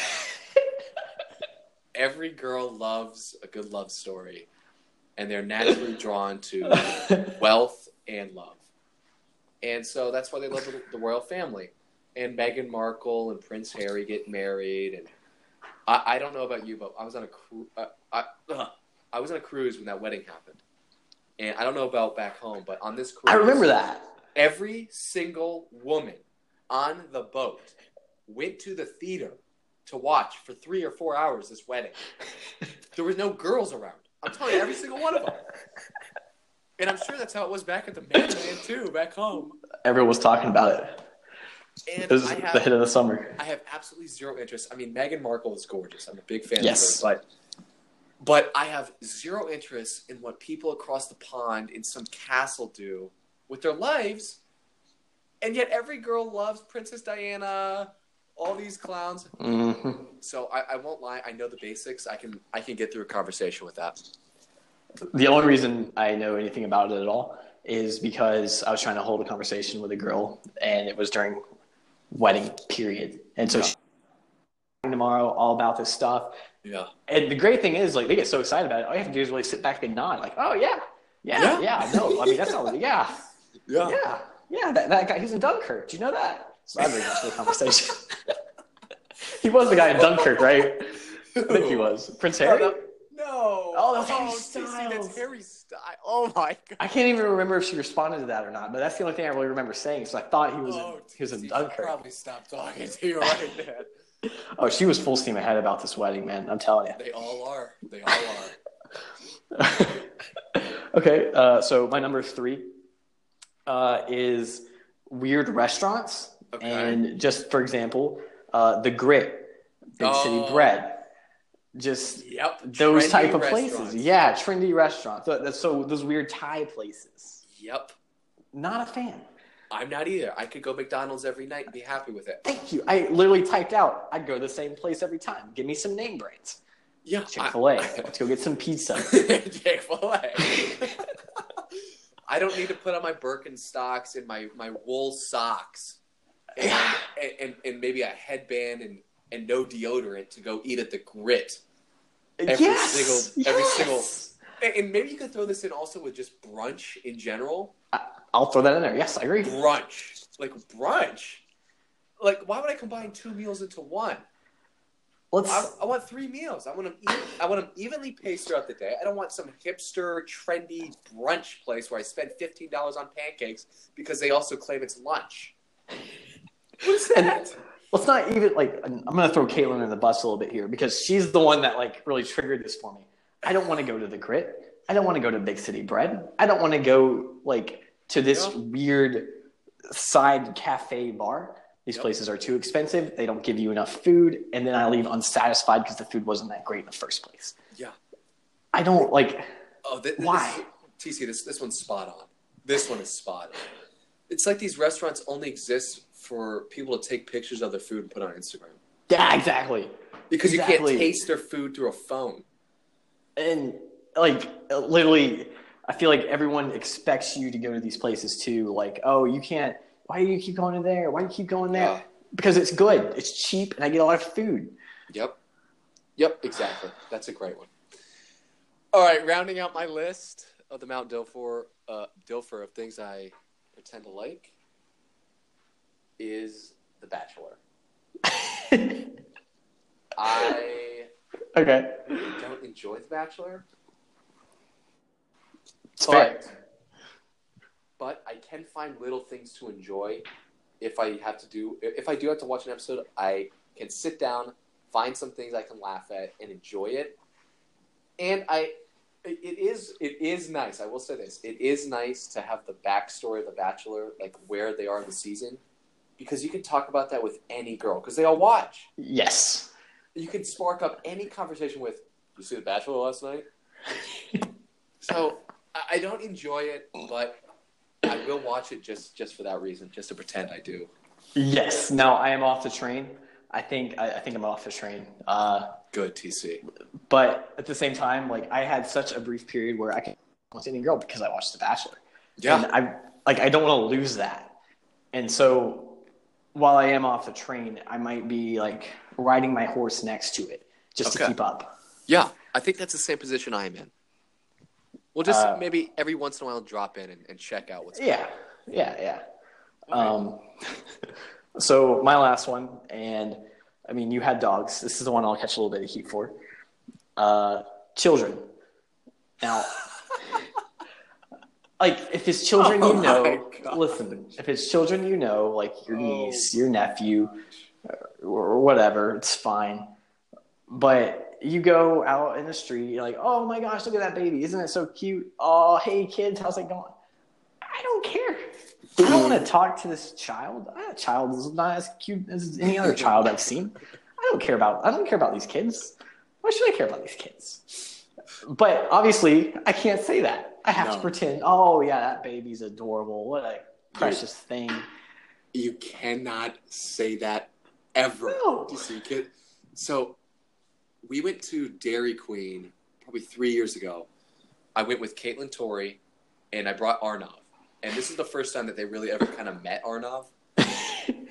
Every girl loves a good love story, and they're naturally drawn to wealth and love. And so that's why they love the, the royal family. And Meghan Markle and Prince Harry get married. And I, I don't know about you, but I was on a cru- uh, I, ugh, I was on a cruise when that wedding happened. And I don't know about back home, but on this cruise, I remember that. every single woman on the boat went to the theater to watch for three or four hours this wedding. There was no girls around. I'm telling you, every single one of them. And I'm sure that's how it was back at the mainland too, back home. Everyone was talking about it. And It was I the have, hit of the summer. I have absolutely zero interest. I mean, Meghan Markle is gorgeous. I'm a big fan Yes. of her, but but I have zero interest in what people across the pond in some castle do with their lives. And yet every girl loves Princess Diana, all these clowns. hmm So I, I won't lie. I know the basics. I can I can get through a conversation with that. The only reason I know anything about it at all is because I was trying to hold a conversation with a girl, and it was during wedding, period. And so Yeah. she's tomorrow all about this stuff. Yeah. And the great thing is, like, they get so excited about it. All you have to do is really sit back and nod, like, oh, yeah, yeah, Yeah. yeah. No, I mean, that's not, yeah, Yeah. yeah, yeah. That, that guy, he's in Dunkirk. Do you know that? So I bring that to the conversation. He was the guy in Dunkirk, right? I think he was. Prince Harry? No. No. Oh, that was Harry T C, Styles. That's Harry Styles. Oh my god. I can't even remember if she responded to that or not, but that's the only thing I really remember saying. So I thought he was Oh, in, he was in T C, Dunkirk. Probably stop talking to you right now. Oh, she was full steam ahead about this wedding, man. I'm telling you. They all are. They all are. Okay, uh, so my number three uh, is weird restaurants. Okay. And just for example, uh, the Grit, Big Oh. City Bread. Just Yep. those Trendy type of restaurants. places. Yeah, trendy restaurants. So, that's so those weird Thai places. Yep. Not a fan. I'm not either. I could go McDonald's every night and be happy with it. Thank you. I literally typed out, I'd go to the same place every time. Give me some name brands. Yeah. Chick-fil-A. Let's go get some pizza. Chick-fil-A. I don't need to put on my Birkenstocks and my, my wool socks and, and, and, and maybe a headband and, and no deodorant to go eat at the Grit. Every yes! single, every yes! single, and, and maybe you could throw this in also with just brunch in general. I, I'll throw that in there. Yes, I agree. Brunch, like brunch, like why would I combine two meals into one? Let's. I, I want three meals. I want them. Even, I want them evenly paced throughout the day. I don't want some hipster, trendy brunch place where I spend fifteen dollars on pancakes because they also claim it's lunch. What's that? And let's not even like. I'm going to throw Caitlin in the bus a little bit here because she's the one that like really triggered this for me. I don't want to go to the Grit. I don't want to go to Big City Bread. I don't want to go like to this Yeah. weird side cafe bar. These Yep. places are too expensive. They don't give you enough food, and then I leave unsatisfied because the food wasn't that great in the first place. Yeah. I don't like. Oh, th- Why? This, T C, this this one's spot on. This one is spot on. It's like these restaurants only exist for people to take pictures of their food and put on Instagram Yeah, exactly. because Exactly. you can't taste their food through a phone. And like literally, I feel like everyone expects you to go to these places too. Like, oh, you can't. Why do you keep going to there? Why do you keep going there? Yeah. Because it's good. It's cheap, and I get a lot of food. Yep. Yep, exactly. That's a great one. All right, rounding out my list of the Mount Dilfer, uh, Dilfer of things I pretend to like is The Bachelor. I Okay, don't enjoy The Bachelor, it's fair. but, but I can find little things to enjoy if I have to do, if I do have to watch an episode, I can sit down, find some things I can laugh at and enjoy it. And I, it is, it is nice. I will say this. It is nice to have the backstory of The Bachelor, like where they are in the season, because you can talk about that with any girl because they all watch. Yes. You can spark up any conversation with, you see The Bachelor last night? So I I don't enjoy it, but I will watch it just, just for that reason, just to pretend I do. Yes. Now I am off the train. I think I, I think I'm off the train. Uh, Good, T C. but at the same time, like I had such a brief period where I could watch any girl because I watched The Bachelor. Yeah. And I like I don't want to lose that. And so while I am off the train, I might be like riding my horse next to it just to Okay. keep up. Yeah, I think that's the same position I'm in. We'll just Uh, maybe every once in a while drop in and, and check out what's Yeah. Yeah, yeah. Um so my last one, and I mean you had dogs. This is the one I'll catch a little bit of heat for. Uh children. Now like if it's children Oh you know, my God. listen, if it's children you know, like your Oh. niece, your nephew, or whatever, it's fine. But you go out in the street, you're like, oh my gosh, look at that baby. Isn't it so cute? Oh, hey kids, how's it going? I don't care. I don't want to talk to this child. That child is not as cute as any other child I've seen. I don't care about I don't care about these kids. Why should I care about these kids? But obviously, I can't say that. I have No. to pretend, oh yeah, that baby's adorable. What a precious thing. You cannot say that ever. No. You see, kid. So we went to Dairy Queen probably three years ago. I went with Caitlin Torrey, and I brought Arnav. And this is the first time that they really ever kind of met Arnav.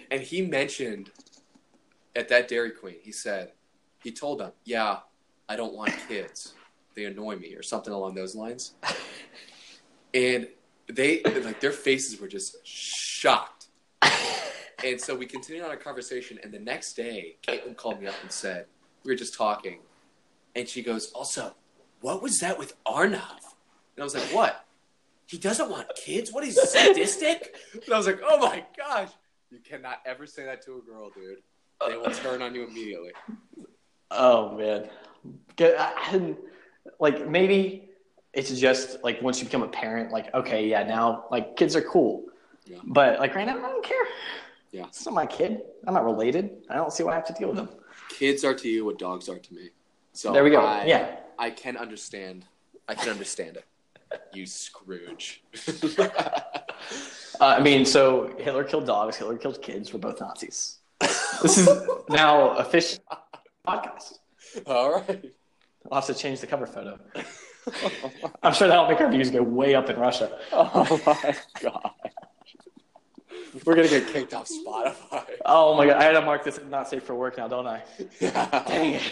And he mentioned at that Dairy Queen, he said, he told them, yeah, I don't want kids. They annoy me or something along those lines. And they, like, their faces were just shocked. And so we continued on our conversation. And the next day, Caitlin called me up and said, we were just talking. And she goes, also, what was that with Arnav? And I was like, what? He doesn't want kids? What, he's sadistic? And I was like, oh my gosh. You cannot ever say that to a girl, dude. They will turn on you immediately. Oh, man. I, like, maybe it's just, like, once you become a parent, like, okay, yeah, now, like, kids are cool. Yeah. But, like, right now, I don't care. Yeah. It's not my kid. I'm not related. I don't see why I have to deal with them. Kids are to you what dogs are to me. So there we go. I, yeah. I can understand. I can understand it. You Scrooge. uh, I mean, so Hitler killed dogs. Hitler killed kids. We're both Nazis. This is now a fish podcast. All right. I'll have to change the cover photo. I'm sure that'll make our views go way up in Russia. Oh, my God. We're going to get kicked off Spotify. Oh, my God. I had to mark this as not safe for work now, don't I? Yeah. Dang it.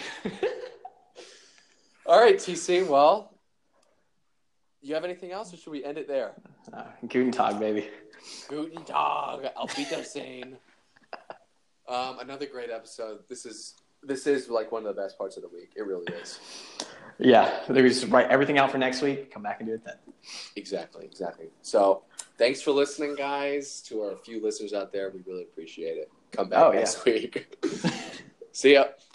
All right, T C. Well, you have anything else, or should we end it there? Uh, Guten Tag, baby. Guten Tag. Auf Wiedersehen. Um, another great episode. This is this is like one of the best parts of the week. It really is. Yeah, we just write everything out for next week. Come back and do it then. Exactly, exactly. So, thanks for listening, guys. To our few listeners out there, we really appreciate it. Come back Oh, next yeah. week. See ya.